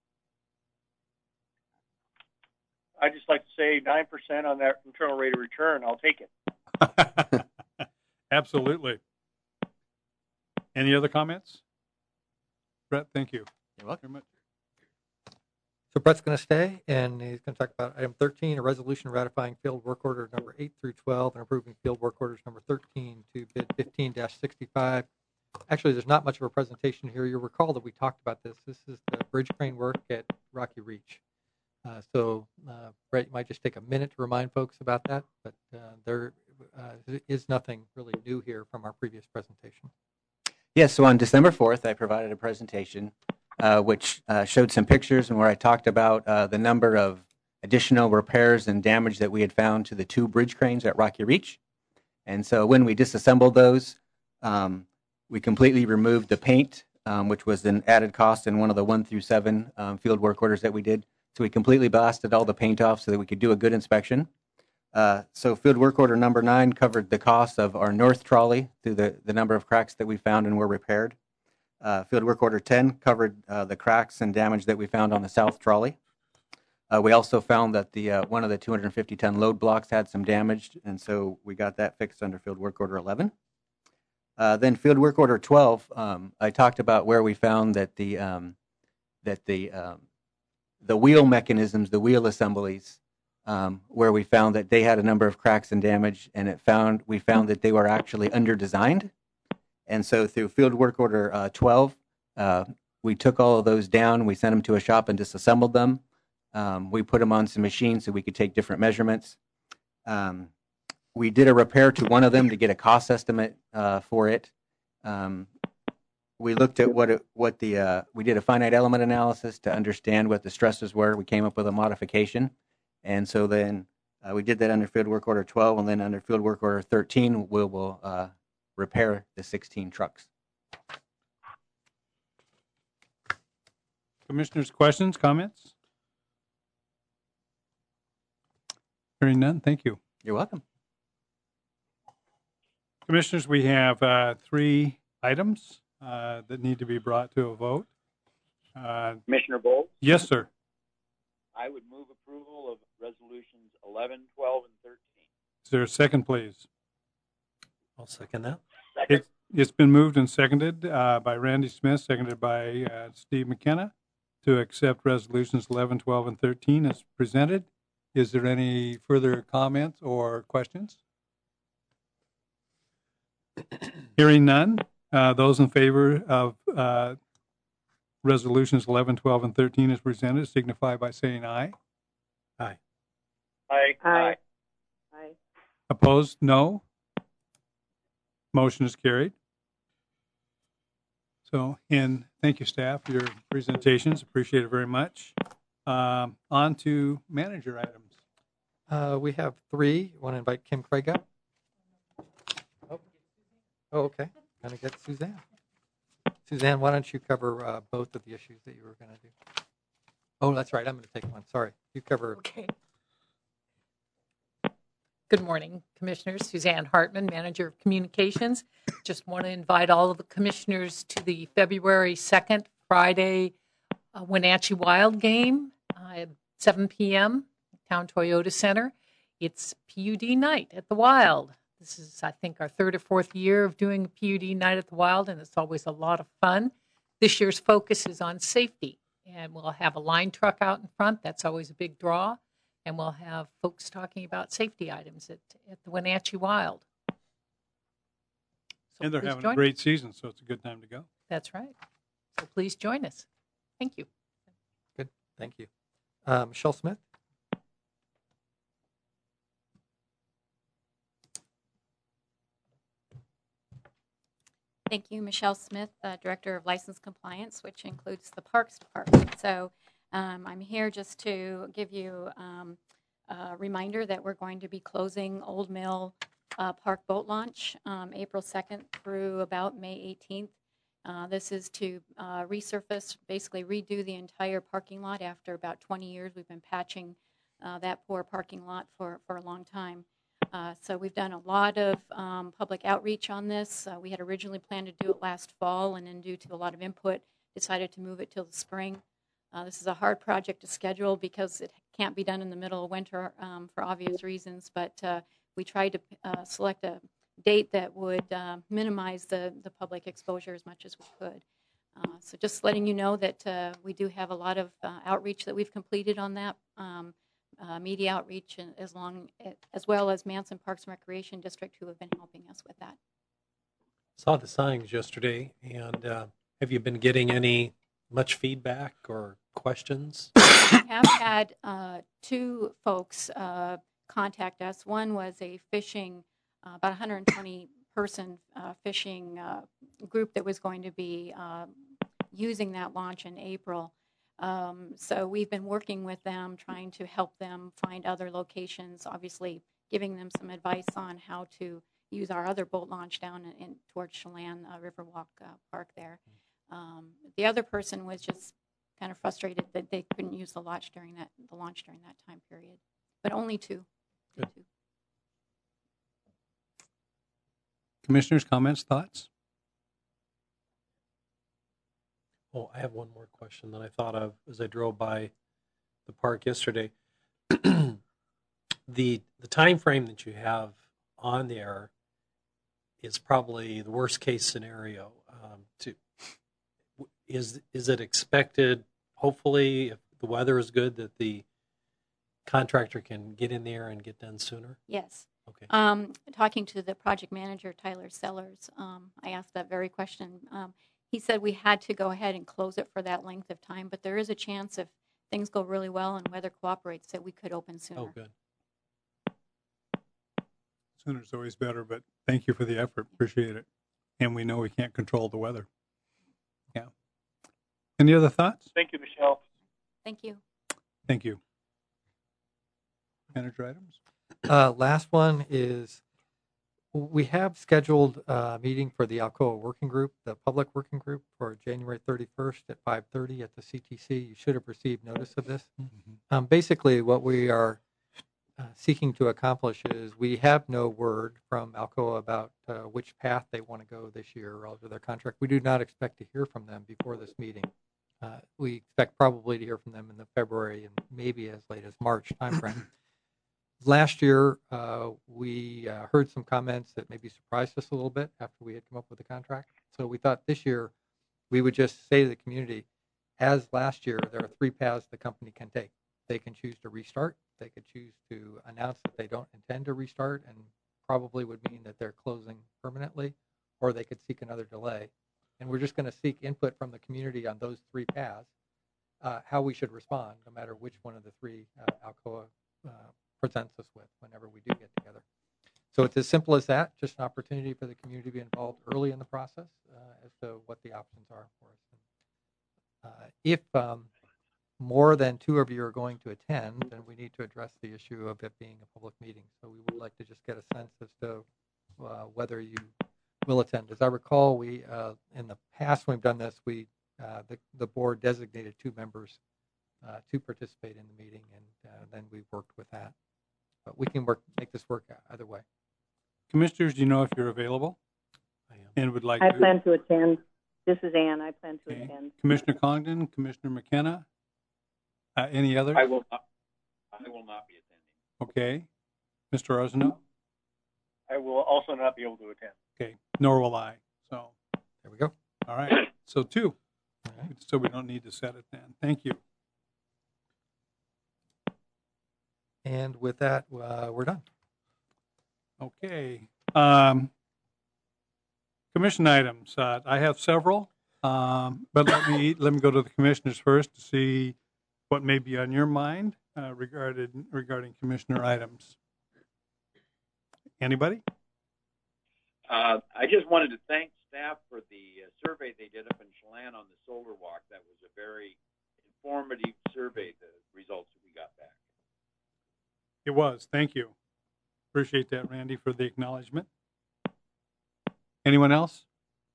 I'd just like to say nine percent on that internal rate of return. I'll take it. Absolutely. Any other comments? Brett, thank you. You're welcome. Very much. So Brett's going to stay, and he's going to talk about item thirteen, a resolution ratifying field work order number eight through twelve and approving field work orders number thirteen to bid fifteen dash sixty-five. Actually, there's not much of a presentation here. You'll recall that we talked about this. This is the bridge crane work at Rocky Reach. Uh, so, uh, Brett, you might just take a minute to remind folks about that, but uh, there uh, is nothing really new here from our previous presentation. Yes, so on December fourth, I provided a presentation uh, which uh, showed some pictures and where I talked about uh, the number of additional repairs and damage that we had found to the two bridge cranes at Rocky Reach. And so when we disassembled those, um, we completely removed the paint, um, which was an added cost in one of the one through seven um, field work orders that we did. So we completely blasted all the paint off so that we could do a good inspection. Uh, so field work order number nine covered the cost of our north trolley through the, the number of cracks that we found and were repaired. Uh, field work order ten covered uh, the cracks and damage that we found on the south trolley. Uh, we also found that the uh, one of the two hundred fifty ton load blocks had some damage, and so we got that fixed under field work order eleven. Uh, then field work order twelve, um, I talked about where we found that the um, that the um, the wheel mechanisms, the wheel assemblies, um, where we found that they had a number of cracks and damage, and it found we found that they were actually under-designed. And so through field work order uh, twelve, uh, we took all of those down, we sent them to a shop and disassembled them. Um, we put them on some machines so we could take different measurements. Um, we did a repair to one of them to get a cost estimate uh, for it. Um, We looked at what it, what the uh, we did a finite element analysis to understand what the stresses were. We came up with a modification, and so then uh, we did that under field work order twelve, and then under field work order thirteen, we will uh, repair the sixteen trucks. Commissioners, questions, comments? Hearing none, thank you. You're welcome. Commissioners, we have uh, three items uh, that need to be brought to a vote. Uh, Commissioner Bowles? Yes, sir. I would move approval of resolutions eleven, twelve, and thirteen. Is there a second, please? I'll second that. Second. It, it's been moved and seconded uh, by Randy Smith, seconded by uh, Steve McKenna, to accept resolutions eleven, twelve, and thirteen as presented. Is there any further comments or questions? Hearing none, uh, those in favor of uh, resolutions eleven, twelve, and thirteen as presented signify by saying aye. Aye. Aye. Aye. Aye. Opposed, no. Motion is carried. So, and thank you, staff, for your presentations. Appreciate it very much. Um, on to manager items. Uh, we have three. Want to invite Kim Craig up? Oh, oh okay. Going to get Suzanne. Suzanne, why don't you cover uh, both of the issues that you were going to do? Oh, that's right. I'm going to take one. Sorry. You cover. Okay. Good morning, Commissioners. Suzanne Hartman, Manager of Communications. Just want to invite all of the commissioners to the February second, Friday, uh, Wenatchee Wild game uh, at seven p.m. Town Toyota Center. It's P U D night at the Wild. This is, I think, our third or fourth year of doing P U D night at the Wild, and it's always a lot of fun. This year's focus is on safety, and we'll have a line truck out in front. That's always a big draw. And we'll have folks talking about safety items at, at the Wenatchee Wild. So and they're please having join a great us. season, so it's a good time to go. That's right. So please join us. Thank you. Good. Thank you. Uh, Michelle Smith. Thank you, Michelle Smith, uh, Director of License Compliance, which includes the Parks Department. So um, I'm here just to give you um, a reminder that we're going to be closing Old Mill uh, Park Boat Launch um, April second through about May eighteenth. Uh, this is to uh, resurface, basically redo the entire parking lot. After about twenty years, we've been patching uh, that poor parking lot for, for a long time. Uh, so we've done a lot of um, public outreach on this. Uh, we had originally planned to do it last fall, and then due to a lot of input, decided to move it till the spring. Uh, this is a hard project to schedule because it can't be done in the middle of winter um, for obvious reasons, but uh, we tried to uh, select a date that would uh, minimize the, the public exposure as much as we could. Uh, so just letting you know that uh, we do have a lot of uh, outreach that we've completed on that. Um, Uh, media outreach and as long as well as Manson Parks and Recreation District, who have been helping us with that. Saw the signs yesterday, and uh, have you been getting any much feedback or questions? We have had uh, two folks uh, contact us. One was a fishing, uh, about one hundred twenty person uh, fishing uh, group that was going to be uh, using that launch in April. Um, so we've been working with them, trying to help them find other locations, obviously giving them some advice on how to use our other boat launch down in, in towards Chelan uh, Riverwalk uh, Park there. Um, the other person was just kind of frustrated that they couldn't use the launch during that the launch during that time period, but only two. Good. two. Commissioners, comments, thoughts? Oh, I have one more question that I thought of as I drove by the park yesterday. the the time frame that you have on there is probably the worst case scenario. Um, to is is it expected? Hopefully, if the weather is good, that the contractor can get in there and get done sooner. Yes. Okay. Um, talking to the project manager, Tyler Sellers, um, I asked that very question. Um, He said we had to go ahead and close it for that length of time, but there is a chance if things go really well and weather cooperates that we could open sooner. Oh, good. Sooner is always better, but thank you for the effort. Appreciate it. And we know we can't control the weather. Yeah. Any other thoughts? Thank you, Michelle. Thank you. Thank you. Manager items? Uh, last one is we have scheduled a meeting for the Alcoa Working Group, the public working group, for January thirty-first at five thirty at the C T C. You should have received notice of this. Mm-hmm. Um, basically, what we are uh, seeking to accomplish is we have no word from Alcoa about uh, which path they want to go this year relative to their contract. We do not expect to hear from them before this meeting. Uh, we expect probably to hear from them in the February and maybe as late as March timeframe. Last year, uh, we uh, heard some comments that maybe surprised us a little bit after we had come up with the contract. So we thought this year we would just say to the community, as last year, there are three paths the company can take. They can choose to restart. They could choose to announce that they don't intend to restart and probably would mean that they're closing permanently, or they could seek another delay. And we're just going to seek input from the community on those three paths, uh, how we should respond, no matter which one of the three uh, Alcoa uh, presents us with whenever we do get together. So it's as simple as that, just an opportunity for the community to be involved early in the process uh, as to what the options are for us. Uh, if um, more than two of you are going to attend, then we need to address the issue of it being a public meeting. So we would like to just get a sense as to uh, whether you will attend. As I recall, we uh, in the past when we've done this, we uh, the, the board designated two members uh, to participate in the meeting, and uh, then we worked with that. But we can work make this work either way. Commissioners, do you know if you're available? I am. And would like I to? plan to attend. This is Ann. I plan to Okay. attend. Commissioner Congdon, Commissioner McKenna, uh, any others? I will not. I will not be attending. Okay. Mister Arsenault? I will also not be able to attend. Okay. Nor will I. So there we go. All right. So two. Right. So we don't need to set it then. Thank you. And with that, uh, we're done. Okay. Um, commission items. Uh, I have several, um, but let me let me go to the commissioners first to see what may be on your mind uh, regarding regarding commissioner items. Anybody? Uh, I just wanted to thank staff for the uh, survey they did up in Chelan on the solar walk. That was a very informative survey, the results that we got back. It was. Thank you. Appreciate that, Randy, for the acknowledgement. Anyone else?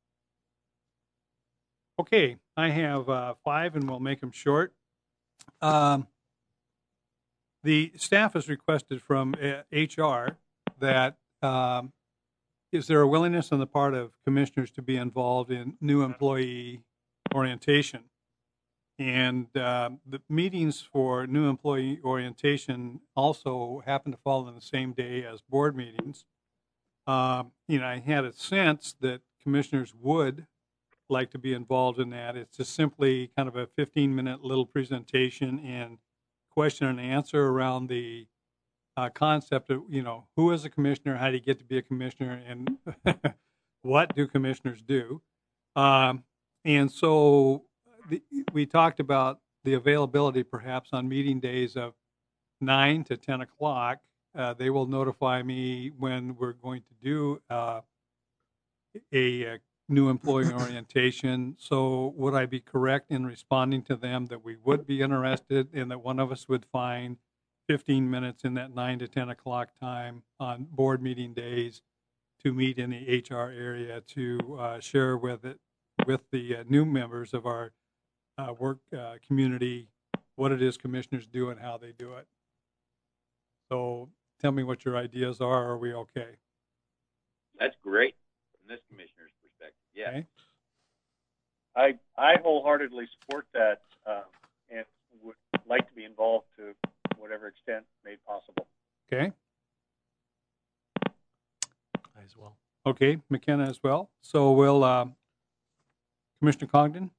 Okay, I have uh, five, and we'll make them short. Um, the staff has requested from uh, H R that um, is there a willingness on the part of commissioners to be involved in new employee orientation? And uh, the meetings for new employee orientation also happen to fall on the same day as board meetings. Um, you know, I had a sense that commissioners would like to be involved in that. It's just simply kind of a fifteen minute little presentation and question and answer around the uh, concept of, you know, who is a commissioner, how do you get to be a commissioner, and what do commissioners do? Um, and so the, we talked about the availability perhaps on meeting days of nine to ten o'clock. Uh, they will notify me when we're going to do uh, a, a new employee orientation. So would I be correct in responding to them that we would be interested and that one of us would find fifteen minutes in that nine to ten o'clock time on board meeting days to meet in the H R area to uh, share with it with the uh, new members of our uh, work uh, community what it is commissioners do and how they do it. So tell me what your ideas are. Are we okay? That's great from this commissioner's perspective. Yeah. Okay. I I wholeheartedly support that um, and would like to be involved to whatever extent made possible. Okay. I as well. Okay, McKenna as well. So we'll, uh, Commissioner Congdon?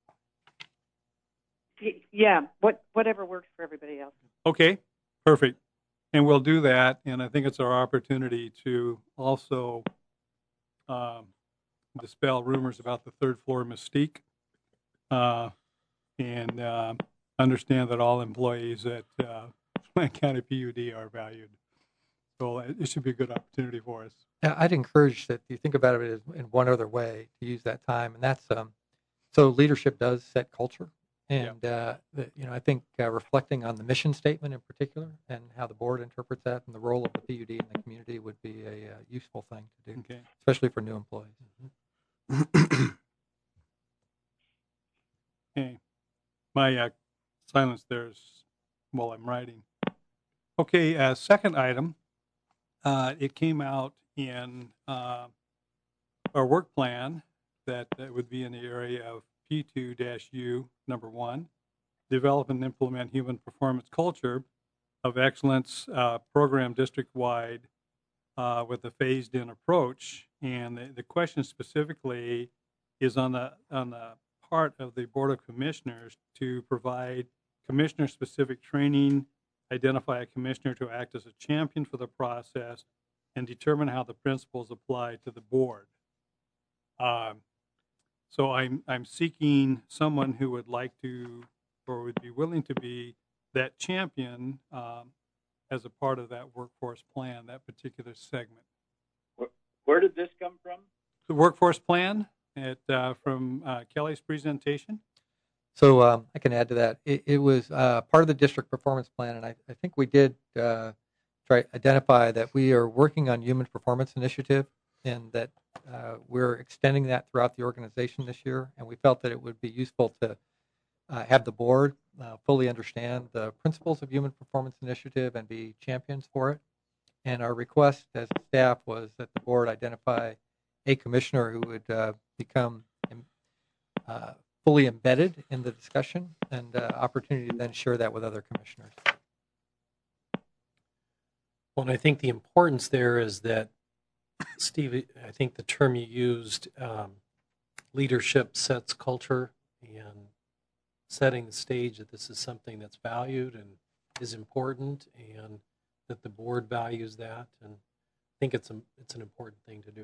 Y- Yeah, what, whatever works for everybody else. Okay, perfect. And we'll do that, and I think it's our opportunity to also um, dispel rumors about the third floor mystique uh, and uh, understand that all employees at uh, Chelan County P U D are valued. So it should be a good opportunity for us. Yeah, I'd encourage that you think about it in one other way to use that time, and that's um, so leadership does set culture, and uh, the, you know I think uh, reflecting on the mission statement in particular and how the board interprets that and the role of the P U D in the community would be a uh, useful thing to do, okay. especially for new employees. Mm-hmm. Okay, my uh, silence there is while I'm writing. Okay, uh, second item. Uh, it came out in uh, our work plan that, that would be in the area of P two U, number one, develop and implement human performance culture of excellence uh, program district-wide uh, with a phased-in approach. And the, the question specifically is on the, on the part of the Board of Commissioners to provide commissioner-specific training, identify a commissioner to act as a champion for the process, and determine how the principles apply to the board. Um, so I'm, I'm seeking someone who would like to, or would be willing to be that champion um, as a part of that workforce plan, that particular segment. Where, where did this come from? The workforce plan at, uh, from uh, Kelly's presentation. So um, I can add to that. It, it was uh, part of the district performance plan, and I, I think we did uh, try identify that we are working on human performance initiative, and that uh, we're extending that throughout the organization this year. And we felt that it would be useful to uh, have the board uh, fully understand the principles of human performance initiative and be champions for it. And our request as staff was that the board identify a commissioner who would uh, become uh, fully embedded in the discussion, and uh, opportunity to then share that with other commissioners. Well, and I think the importance there is that, Steve, I think the term you used, um, leadership sets culture, and setting the stage that this is something that's valued and is important, and that the board values that, and I think it's a, it's an important thing to do.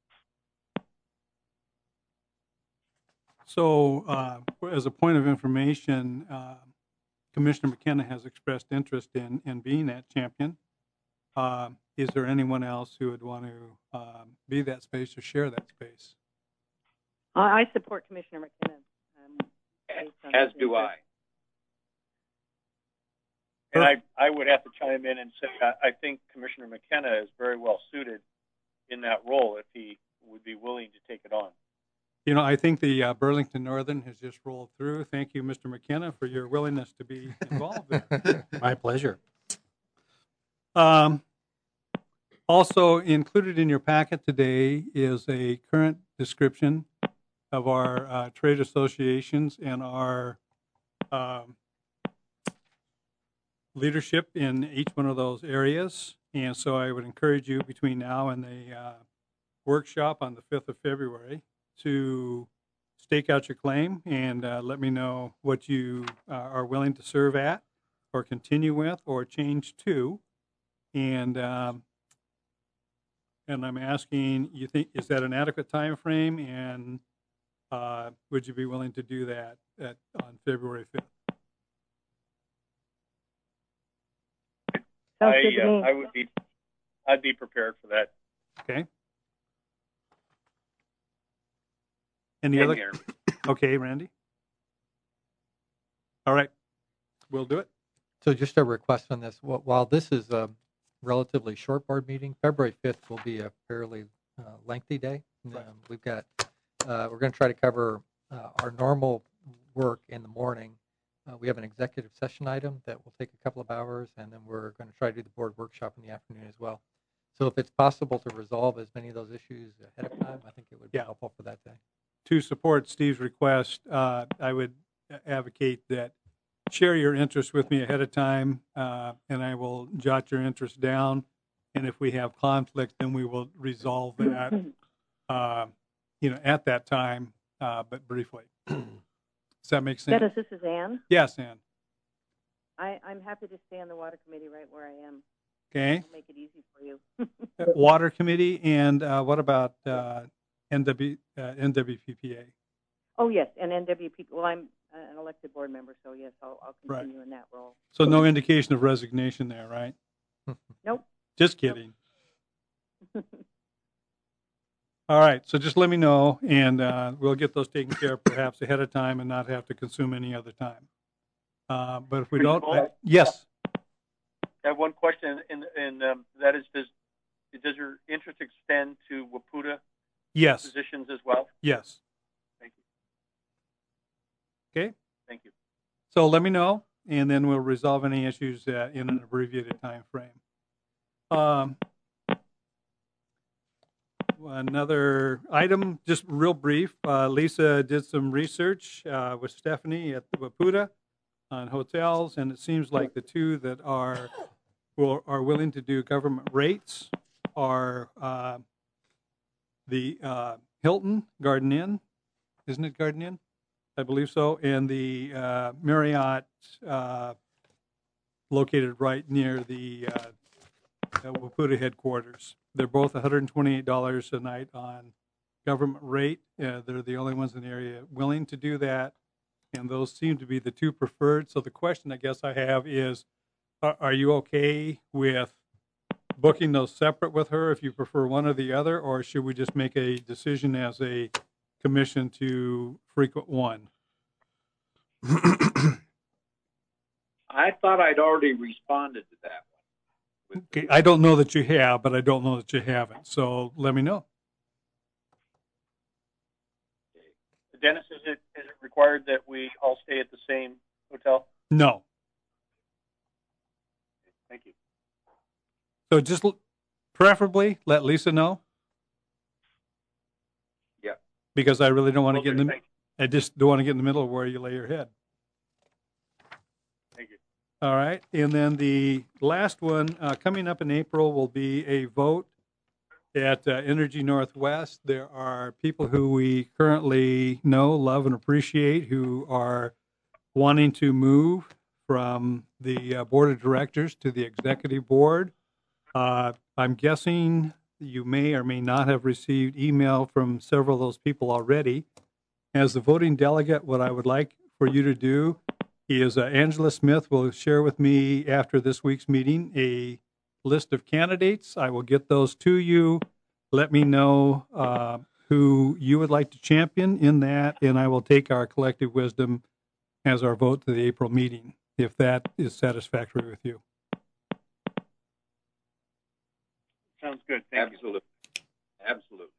So, uh, as a point of information, uh, Commissioner McKenna has expressed interest in, in being that champion. Uh, is there anyone else who would want to um, be that space or share that space? I I support Commissioner McKenna. Um, based on As his do I. interest. And I, I would have to chime in and say I, I think Commissioner McKenna is very well suited in that role if he would be willing to take it on. You know, I think the uh, Burlington Northern has just rolled through. Thank you, Mister McKenna, for your willingness to be involved there. My pleasure. Um, also included in your packet today is a current description of our uh, trade associations and our um, leadership in each one of those areas. And so I would encourage you between now and the uh, workshop on the fifth of February to stake out your claim and uh, let me know what you uh, are willing to serve at or continue with or change to. And um, and I'm asking, you think, is that an adequate time frame? And uh, would you be willing to do that at, on February fifth? I, uh, I would be, I'd be prepared for that. Okay. Any Same other? here. Okay, Randy. All right, we'll do it. So just a request on this. Wh- While this is a relatively short board meeting, February fifth will be a fairly uh, lengthy day. Um, we've got, uh, we're going to try to cover uh, our normal work in the morning. Uh, we have an executive session item that will take a couple of hours, and then we're going to try to do the board workshop in the afternoon as well. So if it's possible to resolve as many of those issues ahead of time, I think it would be Yeah. helpful for that day. To support Steve's request, uh, I would advocate that share your interest with me ahead of time, uh, and I will jot your interest down. And if we have conflict, then we will resolve that, uh, you know, at that time, uh, but briefly. Does that make sense? Dennis, this is Ann. Yes, Ann. I, I'm happy to stay on the water committee right where I am. Okay. I'll make it easy for you. Water Committee, and uh, what about uh, N W, uh, N W P P A? Oh, yes, and N W P. Well, I'm uh, an elected board member, so yes, I'll, I'll Right. continue in that role. So no indication of resignation there, right? Nope. Just kidding. All right, so just let me know, and uh, we'll get those taken care of perhaps ahead of time and not have to consume any other time. Uh, but if we don't, I, yes. I have one question, and, and um, that is, does does your interest extend to WAPUTA Yes. positions as well? Yes. Thank you. Okay. Thank you. So let me know, and then we'll resolve any issues uh, in an abbreviated time frame. Um, another item, just real brief. Uh, Lisa did some research uh, with Stephanie at the WAPUTA on hotels, and it seems like the two that are will, are willing to do government rates are uh, the uh, Hilton Garden Inn, isn't it Garden Inn? I believe so, and the uh, Marriott uh, located right near the uh, uh, Waputa headquarters. They're both one hundred twenty-eight dollars a night on government rate. Uh, they're the only ones in the area willing to do that, and those seem to be the two preferred. So the question I guess I have is, are, are you okay with booking those separate with her if you prefer one or the other, or should we just make a decision as a commission to frequent one? I thought I'd already responded to that one. Okay, I don't know that you have, but I don't know that you haven't. So let me know. Dennis, is it is it required that we all stay at the same hotel? No. Thank you. So just l- preferably let Lisa know. Yeah. Because I really don't want to Will get in do, the. thank I just don't want to get in the middle of where you lay your head. Thank you. All right, and then the last one uh, coming up in April will be a vote at uh, Energy Northwest. There are people who we currently know, love, and appreciate who are wanting to move from the uh, board of directors to the executive board. Uh, I'm guessing you may or may not have received email from several of those people already. As the voting delegate, what I would like for you to do is uh, Angela Smith will share with me after this week's meeting a list of candidates. I will get those to you. Let me know uh, who you would like to champion in that, and I will take our collective wisdom as our vote to the April meeting, if that is satisfactory with you. Sounds good. Thank Absolutely. you. Absolutely.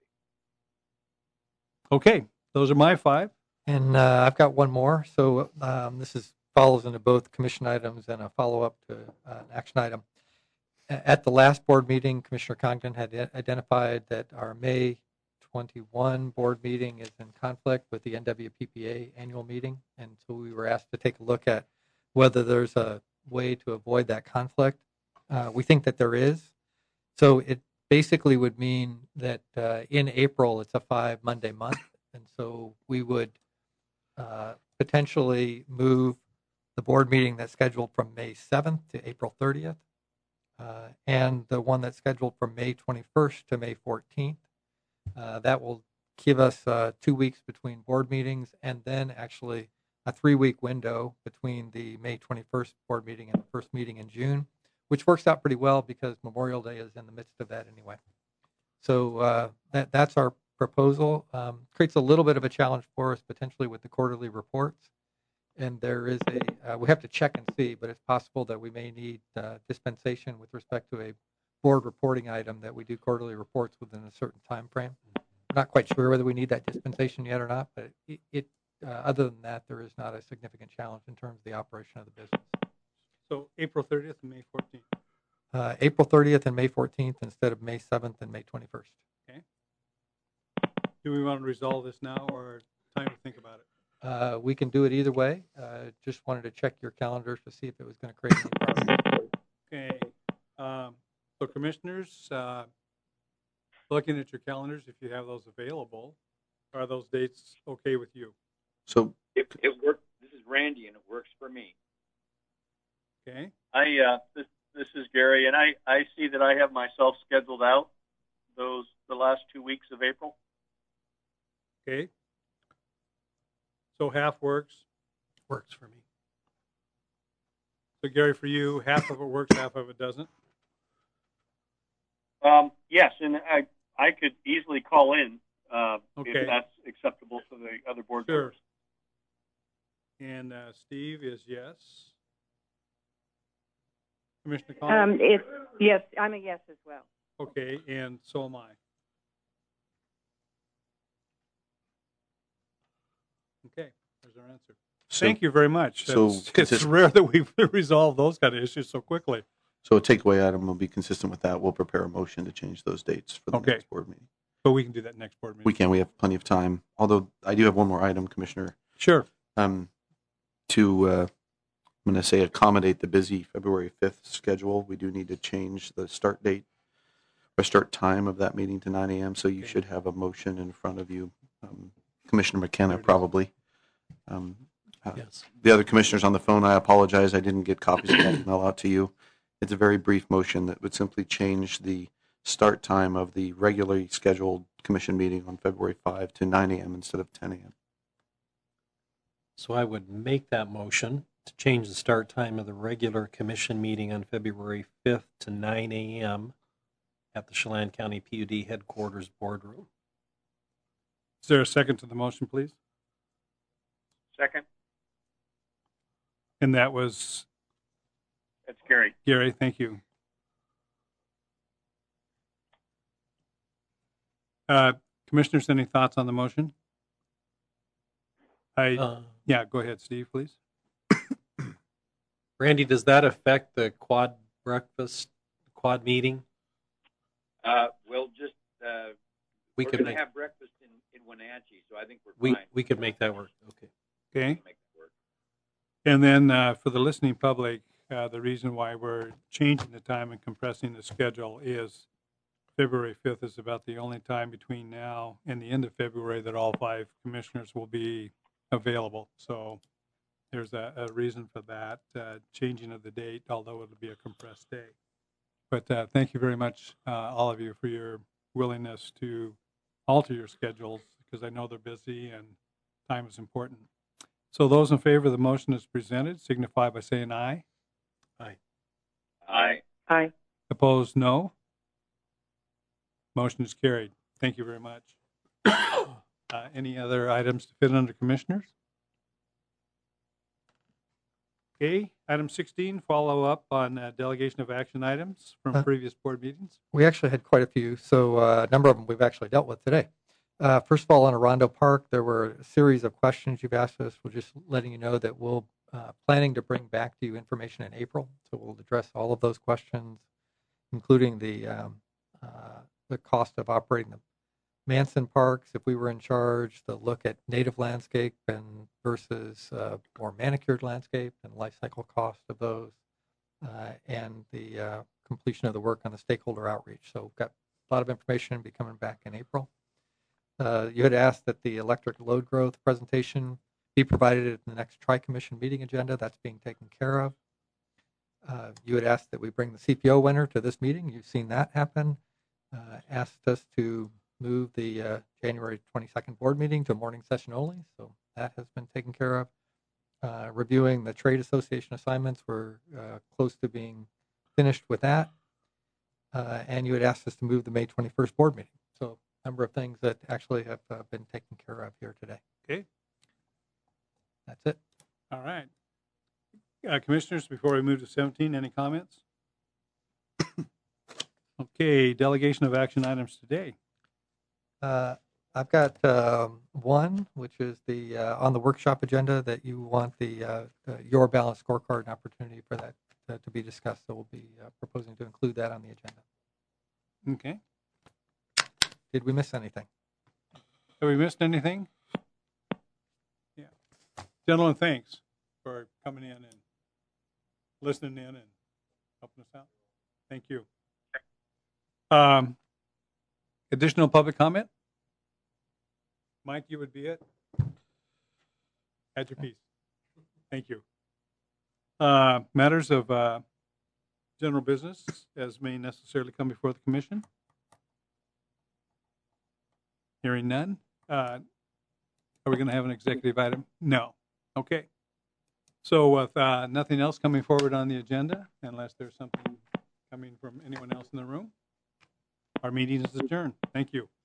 Okay, those are my five. And uh, I've got one more. So um, this is follows into both commission items and a follow-up to uh, an action item. At the last board meeting, Commissioner Congdon had identified that our May twenty-first board meeting is in conflict with the N W P P A annual meeting, and so we were asked to take a look at whether there's a way to avoid that conflict. Uh, we think that there is. So it basically would mean that uh, in April it's a five Monday month, and so we would uh, potentially move the board meeting that's scheduled from May seventh to April thirtieth. Uh, and the one that's scheduled from May twenty-first to May fourteenth. Uh, that will give us uh, two weeks between board meetings, and then actually a three-week window between the May twenty-first board meeting and the first meeting in June, which works out pretty well because Memorial Day is in the midst of that anyway. So uh, that that's our proposal. Um, creates a little bit of a challenge for us potentially with the quarterly reports. And there is a, uh, we have to check and see, but it's possible that we may need uh, dispensation with respect to a board reporting item that we do quarterly reports within a certain time frame. I'm not quite sure whether we need that dispensation yet or not, but it, it uh, other than that, there is not a significant challenge in terms of the operation of the business. So April thirtieth and May fourteenth. Uh, April thirtieth and May fourteenth instead of May seventh and May twenty-first. Okay. Do we want to resolve this now or time to think about it? Uh, we can do it either way. Uh, just wanted to check your calendars to see if it was going to create any problems. Okay. Um, so commissioners, uh, looking at your calendars, if you have those available, are those dates okay with you? So It, it works. This is Randy, and it works for me. Okay. I uh, this this is Gary, and I, I see that I have myself scheduled out those the last two weeks of April. Okay. So half works. Works for me. So Gary, for you, half of it works, half of it doesn't. Um, yes, and I I could easily call in uh, Okay. if that's acceptable for the other board Sure. members. And uh, Steve is yes. Commissioner Collins? Um, if, yes, I'm a yes as well. Okay, and so am I. Okay, there's our answer. So- Thank you very much. so It's, it's consist- rare that we've resolved those kind of issues so quickly. So a takeaway item will be consistent with that. We'll prepare a motion to change those dates for the Okay. next board meeting. But we can do that next board meeting. We can. We have plenty of time. Although I do have one more item, Commissioner. Sure. Um, to uh, I'm going to say accommodate the busy February fifth schedule. We do need to change the start date or start time of that meeting to nine a.m. So you should have a motion in front of you, um, Commissioner McKenna, probably. Um, uh, Yes. The other commissioners on the phone, I apologize. I didn't get copies of that email out to you. It's a very brief motion that would simply change the start time of the regularly scheduled commission meeting on February fifth to nine a.m. instead of ten a.m. So I would make that motion to change the start time of the regular commission meeting on February fifth to nine a.m. at the Chelan County P U D headquarters boardroom. Is there a second to the motion, please? Second. And that was That's Gary. Gary. Thank you. Uh, commissioners, any thoughts on the motion? I Uh, yeah, go ahead, Steve, please. Randy, does that affect the quad breakfast, quad meeting? Uh, we'll just, uh, We we're could going to make- have breakfast in, in Wenatchee, so I think we're We fine. we could make that work. Okay. Okay. And then uh, for the listening public, uh, the reason why we're changing the time and compressing the schedule is February fifth is about the only time between now and the end of February that all five commissioners will be available. So there's a, a reason for that uh, changing of the date, although it'll be a compressed day. But uh, thank you very much, uh, all of you, for your willingness to alter your schedules, because I know they're busy and time is important. So those in favor of the motion as presented signify by saying aye. Aye. Aye. Aye. Opposed, no. Motion is carried. Thank you very much. uh, any other items to fit under commissioners? Okay, item sixteen, follow up on uh, delegation of action items from Uh, previous board meetings. We actually had quite a few, so uh, a number of them we've actually dealt with today. Uh, first of all, on Arrondo Park, there were a series of questions you've asked us. We're just letting you know that we'll uh, planning to bring back to you information in April, so we'll address all of those questions, including the um, uh, the cost of operating the Manson parks if we were in charge, the look at native landscape and versus uh, more manicured landscape and life cycle cost of those, uh, and the uh, completion of the work on the stakeholder outreach. So we've got a lot of information be coming back in April. Uh, you had asked that the electric load growth presentation be provided at the next Tri-Commission meeting agenda. That's being taken care of. Uh, you had asked that we bring the C P O winner to this meeting. You've seen that happen. Uh, asked us to move the uh, January twenty-second board meeting to a morning session only, so that has been taken care of. Uh, reviewing the trade association assignments, we're uh, close to being finished with that. Uh, and you had asked us to move the May twenty-first board meeting. So a number of things that actually have uh, been taken care of here today. Okay. That's it. All right. Uh, commissioners, before we move to seventeen, any comments? Okay, delegation of action items today. Uh, I've got um, one, which is the uh, on the workshop agenda that you want the, uh, the your balanced scorecard and opportunity for that uh, to be discussed. So we'll be uh, proposing to include that on the agenda. Okay. Did we miss anything? Have we missed anything? Yeah. Gentlemen, thanks for coming in and listening in and helping us out. Thank you. Um, additional public comment? Mike, you would be it? At your piece. Thank you. Uh, matters of uh, general business as may necessarily come before the commission? Hearing none. Uh, are we going to have an executive item? No. Okay. So with uh, nothing else coming forward on the agenda, unless there's something coming from anyone else in the room, our meeting is adjourned. Thank you.